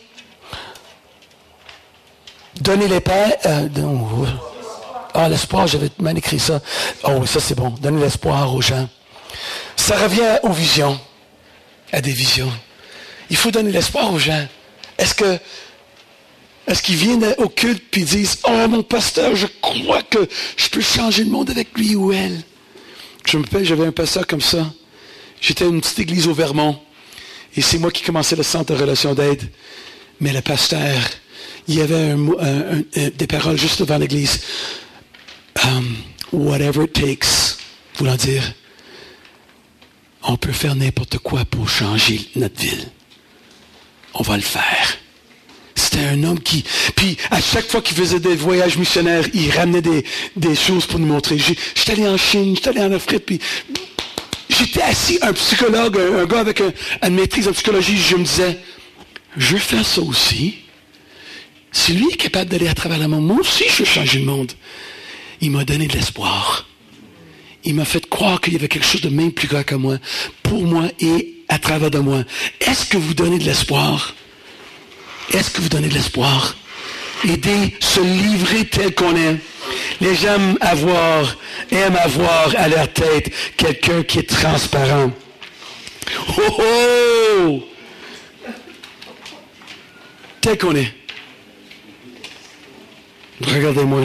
G: Donnez les pains. Euh, ah, l'espoir, j'avais mal écrit ça. Oh oui, ça c'est bon. Donnez l'espoir aux gens. Ça revient aux visions. À des visions. Il faut donner l'espoir aux gens. Est-ce que est-ce qu'ils viennent au culte puis disent « Oh, mon pasteur, je crois que je peux changer le monde avec lui ou elle. » Je me rappelle, j'avais un pasteur comme ça. J'étais à une petite église au Vermont. Et c'est moi qui commençais le centre de relation d'aide. Mais le pasteur, il y avait un, un, un, des paroles juste devant l'église. Um, whatever it takes, voulant dire, on peut faire n'importe quoi pour changer notre ville. On va le faire. C'était un homme qui... Puis, à chaque fois qu'il faisait des voyages missionnaires, il ramenait des, des choses pour nous montrer. J'ai- J'étais allé en Chine, j'étais allé en Afrique, puis... J'étais assis, un psychologue, un, un gars avec un, une maîtrise en psychologie, je me disais, je vais faire ça aussi. Si lui est capable d'aller à travers le monde, moi aussi je vais changer le monde. Il m'a donné de l'espoir. Il m'a fait croire qu'il y avait quelque chose de même plus grand que moi, pour moi et à travers de moi. Est-ce que vous donnez de l'espoir? Est-ce que vous donnez de l'espoir? Aider, se livrer tel qu'on est. Les gens aiment avoir, aiment avoir à leur tête quelqu'un qui est transparent. Oh oh! Tel qu'on est. Regardez-moi.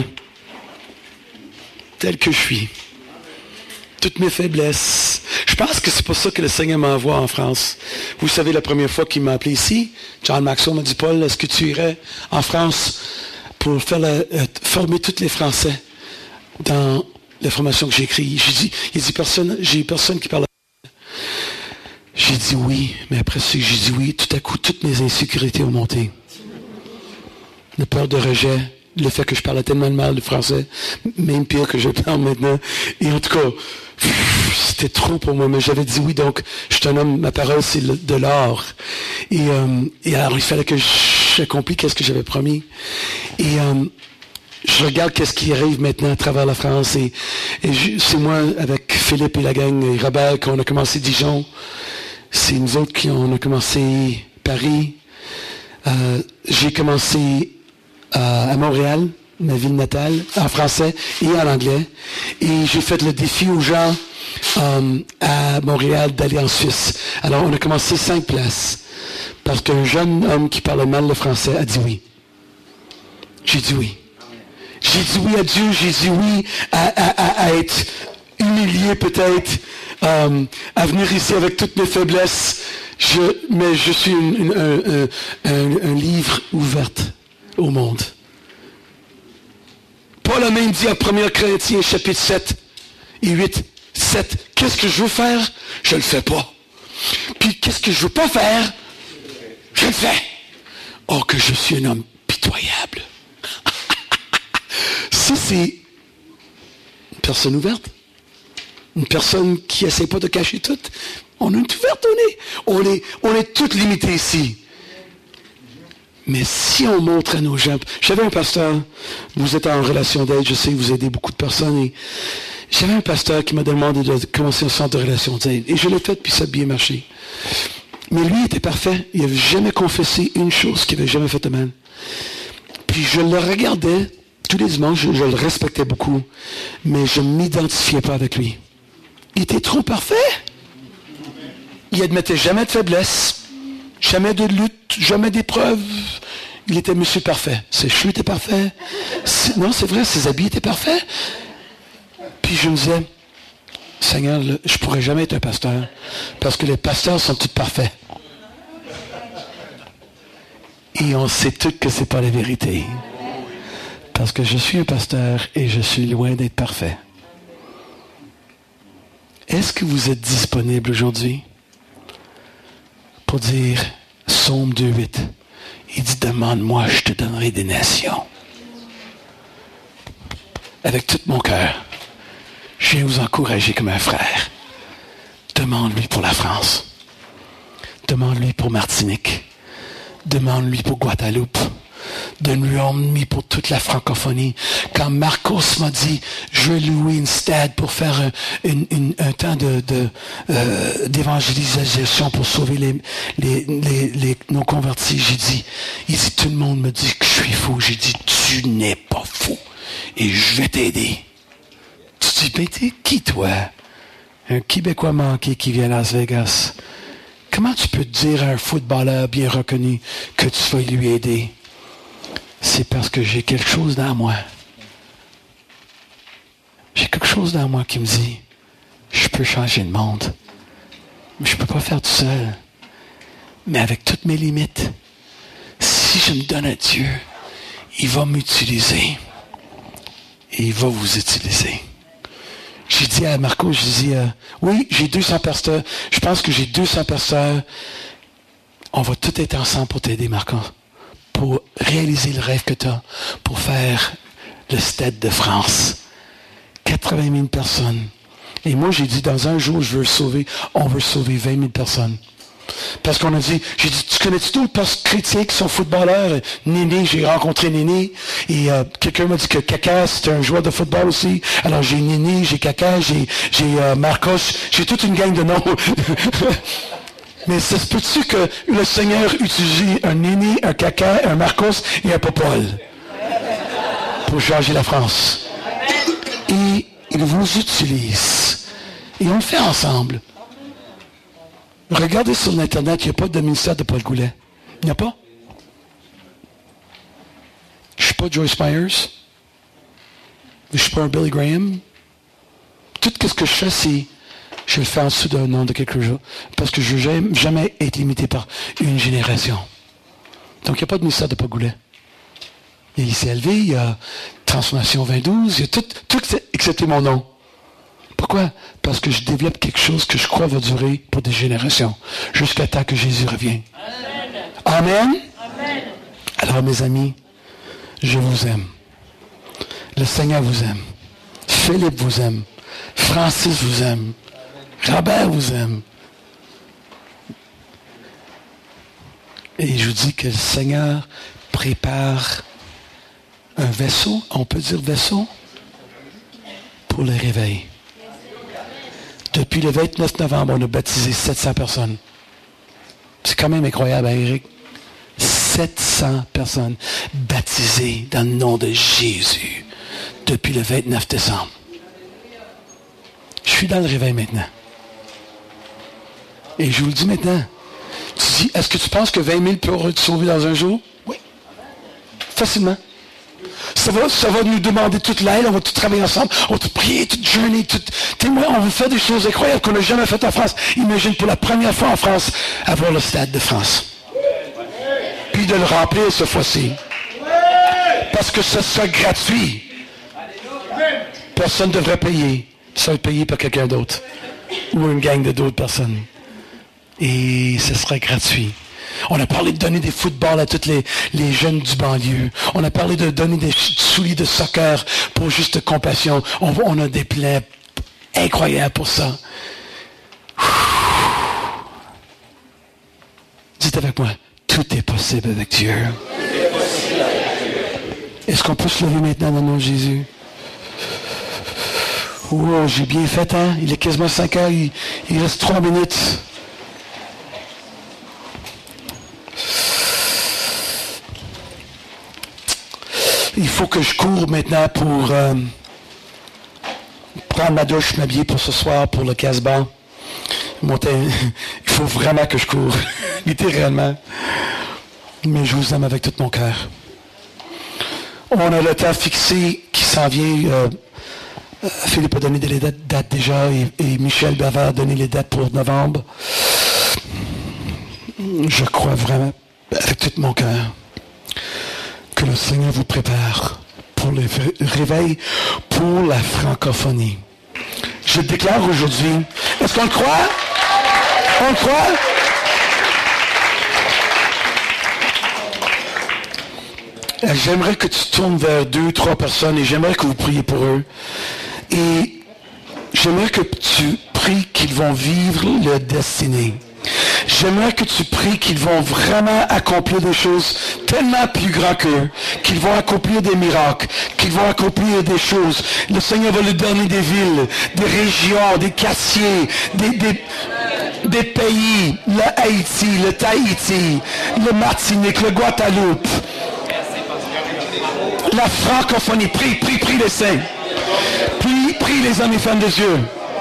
G: Tel que je suis. Toutes mes faiblesses. Je pense que c'est pour ça que le Seigneur m'envoie en France. Vous savez, la première fois qu'il m'a appelé ici, John Maxwell m'a dit, Paul, est-ce que tu irais en France pour faire la, euh, former tous les Français dans la formation que j'ai écrite? J'ai dit, il dit, personne, j'ai personne qui parle. J'ai dit oui, mais après ça, j'ai dit oui, tout à coup, toutes mes insécurités ont monté. La peur de rejet, le fait que je parlais tellement mal le français, même pire que je parle maintenant. Et en tout cas, pff, c'était trop pour moi, mais j'avais dit oui, donc je suis un homme, ma parole c'est le- de l'or. Et, euh, et alors il fallait que j'accomplis qu'est-ce que j'avais promis. Et euh, je regarde qu'est-ce qui arrive maintenant à travers la France. Et, et je- c'est moi, avec Philippe et la gang, et Robert, qu'on a commencé Dijon. C'est nous autres qui on a commencé Paris. Euh, j'ai commencé euh, à Montréal, ma ville natale, en français et en anglais. Et j'ai fait le défi aux gens euh, à Montréal d'aller en Suisse. Alors, on a commencé cinq places. Parce qu'un jeune homme qui parlait mal le français a dit oui. J'ai dit oui. J'ai dit oui à Dieu, j'ai dit oui à, à, à, à être humilié peut-être, euh, à venir ici avec toutes mes faiblesses. Je, mais je suis une, une, un, un, un, un livre ouvert au monde. Paul a même dit en premier Corinthiens chapitre sept et huit, sept, qu'est-ce que je veux faire? Je ne le fais pas. Puis qu'est-ce que je ne veux pas faire? Je le fais. Oh, que je suis un homme pitoyable. Ça, c'est une personne ouverte. Une personne qui n'essaie pas de cacher tout. On est ouverte, on est. On est, on est toutes limitées ici. Mais si on montre à nos gens... J'avais un pasteur, vous êtes en relation d'aide, je sais que vous aidez beaucoup de personnes. Et j'avais un pasteur qui m'a demandé de commencer un centre de relation d'aide. Et je l'ai fait, puis ça a bien marché. Mais lui était parfait. Il n'avait jamais confessé une chose qu'il n'avait jamais fait de mal. Puis je le regardais tous les dimanches, je, je le respectais beaucoup, mais je ne m'identifiais pas avec lui. Il était trop parfait. Il admettait jamais de faiblesse, jamais de lutte, jamais d'épreuve. Il était monsieur parfait. Ses cheveux étaient parfaits. C'est- non, c'est vrai, ses habits étaient parfaits. Puis je me disais, Seigneur, là, je ne pourrais jamais être un pasteur, parce que les pasteurs sont tous parfaits. Et on sait tous que ce n'est pas la vérité. Parce que je suis un pasteur et je suis loin d'être parfait. Est-ce que vous êtes disponible aujourd'hui pour dire, Psaume deux huit, il dit, demande-moi, je te donnerai des nations. Avec tout mon cœur, je viens vous encourager comme un frère. Demande-lui pour la France. Demande-lui pour Martinique. Demande-lui pour Guadeloupe. Donne-lui pour toute la francophonie. Quand Marcos m'a dit, je vais louer une stade pour faire un, une, une, un temps de, de, euh, d'évangélisation pour sauver les, les, les, les non-convertis, j'ai dit, il dit, tout le monde me dit que je suis fou. J'ai dit, tu n'es pas fou. Et je vais t'aider. Tu dis, ben t'es qui toi? Un Québécois manqué qui vient à Las Vegas. Comment tu peux dire à un footballeur bien reconnu que tu vas lui aider? C'est parce que j'ai quelque chose dans moi. J'ai quelque chose dans moi qui me dit, je peux changer le monde. Mais je ne peux pas faire tout seul. Mais avec toutes mes limites, si je me donne à Dieu, il va m'utiliser. Et il va vous utiliser. J'ai dit à Marco, je dis, euh, oui, j'ai deux cents pasteurs. Je pense que j'ai deux cents pasteurs. On va tous être ensemble pour t'aider, Marco. pour réaliser le rêve que tu as, pour faire le Stade de France. quatre-vingt mille personnes. Et moi, j'ai dit, dans un jour, je veux sauver, on veut sauver vingt mille personnes. Parce qu'on a dit, j'ai dit, tu connais-tu d'autres chrétiens qui sont footballeurs? Néné, j'ai rencontré Néné. Et euh, quelqu'un m'a dit que Kaka, c'était un joueur de football aussi. Alors j'ai Néné, j'ai Kaka, j'ai, j'ai euh, Marcos, j'ai toute une gang de noms. Mais ça se peut-tu que le Seigneur utilise un Néné, un Kaka, un Marcos et un Popol pour changer la France? Et il vous utilise. Et on le fait ensemble. Regardez sur l'Internet, il n'y a pas de ministère de Paul Goulet. Il n'y a pas. Je ne suis pas Joyce Myers. Je ne suis pas un Billy Graham. Tout ce que je fais, c'est je le fais en dessous d'un nom de quelque chose. Parce que je n'ai jamais été imité par une génération. Donc, il n'y a pas de ministère de Paul Goulet. Il y a I C L V, il y a Transformation vingt douze, il y a tout, tout excepté mon nom. Pourquoi? Parce que je développe quelque chose que je crois va durer pour des générations, jusqu'à temps que Jésus revienne. Amen. Amen. Amen. Alors, mes amis, je vous aime. Le Seigneur vous aime. Philippe vous aime. Francis vous aime. Robert vous aime. Et je vous dis que le Seigneur prépare un vaisseau, on peut dire vaisseau, pour le réveil. Depuis le vingt-neuf novembre, on a baptisé sept cents personnes. C'est quand même incroyable, hein, Eric? sept cents personnes baptisées dans le nom de Jésus depuis le vingt-neuf décembre. Je suis dans le réveil maintenant. Et je vous le dis maintenant. Tu dis, est-ce que tu penses que vingt mille peuvent être sauvés dans un jour? Oui. Facilement. Ça va, ça va nous demander toute l'aide, on va tout travailler ensemble, on va tout prier, tout jeûner, tout témoin, on va faire des choses incroyables qu'on n'a jamais faites en France. Imagine pour la première fois en France, avoir le Stade de France. Puis de le remplir cette fois-ci. Parce que ce sera gratuit. Personne ne devrait payer. Ça va être payé par quelqu'un d'autre. Ou une gang de d'autres personnes. Et ce sera gratuit. On a parlé de donner des footballs à tous les, les jeunes du banlieue. On a parlé de donner des souliers de soccer pour juste compassion. On, on a des plans incroyables pour ça. Dites avec moi, tout est possible avec Dieu. Est-ce qu'on peut se lever maintenant dans le nom de Jésus? Oh, j'ai bien fait, hein? Il est quasiment cinq heures, il, il reste trois minutes. Il faut que je cours maintenant pour euh, prendre ma douche, m'habiller pour ce soir, pour le Casbah. Monter. Il faut vraiment que je cours, littéralement. Mais je vous aime avec tout mon cœur. On a le temps fixé qui s'en vient. Euh, Philippe a donné des dates, dates déjà et, et Michel Bavard a donné les dates pour novembre. Je crois vraiment, avec tout mon cœur, que le Seigneur vous prépare pour le réveil, pour la francophonie. Je déclare aujourd'hui, est-ce qu'on le croit? On le croit? J'aimerais que tu tournes vers deux, trois personnes et j'aimerais que vous priez pour eux. Et j'aimerais que tu pries qu'ils vont vivre leur destinée. J'aimerais que tu pries qu'ils vont vraiment accomplir des choses tellement plus grandes qu'eux, qu'ils vont accomplir des miracles, qu'ils vont accomplir des choses. Le Seigneur va leur donner des villes, des régions, des quartiers, des, des, des pays, le Haïti, le Tahiti, le Martinique, le Guadeloupe, la francophonie. Prie, prie, prie les saints. Prie, prie les hommes et femmes de Dieu.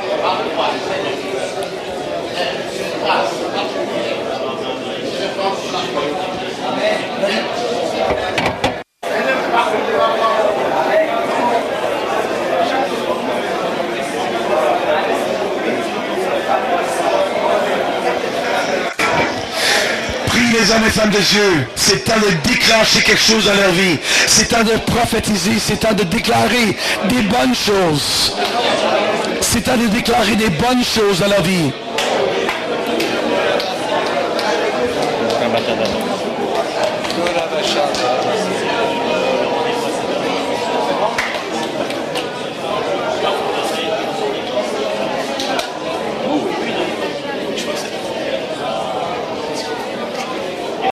G: Les hommes et femmes de Dieu, c'est temps de déclencher quelque chose dans leur vie. C'est temps de prophétiser, c'est temps de déclarer des bonnes choses. C'est temps de déclarer des bonnes choses dans la vie.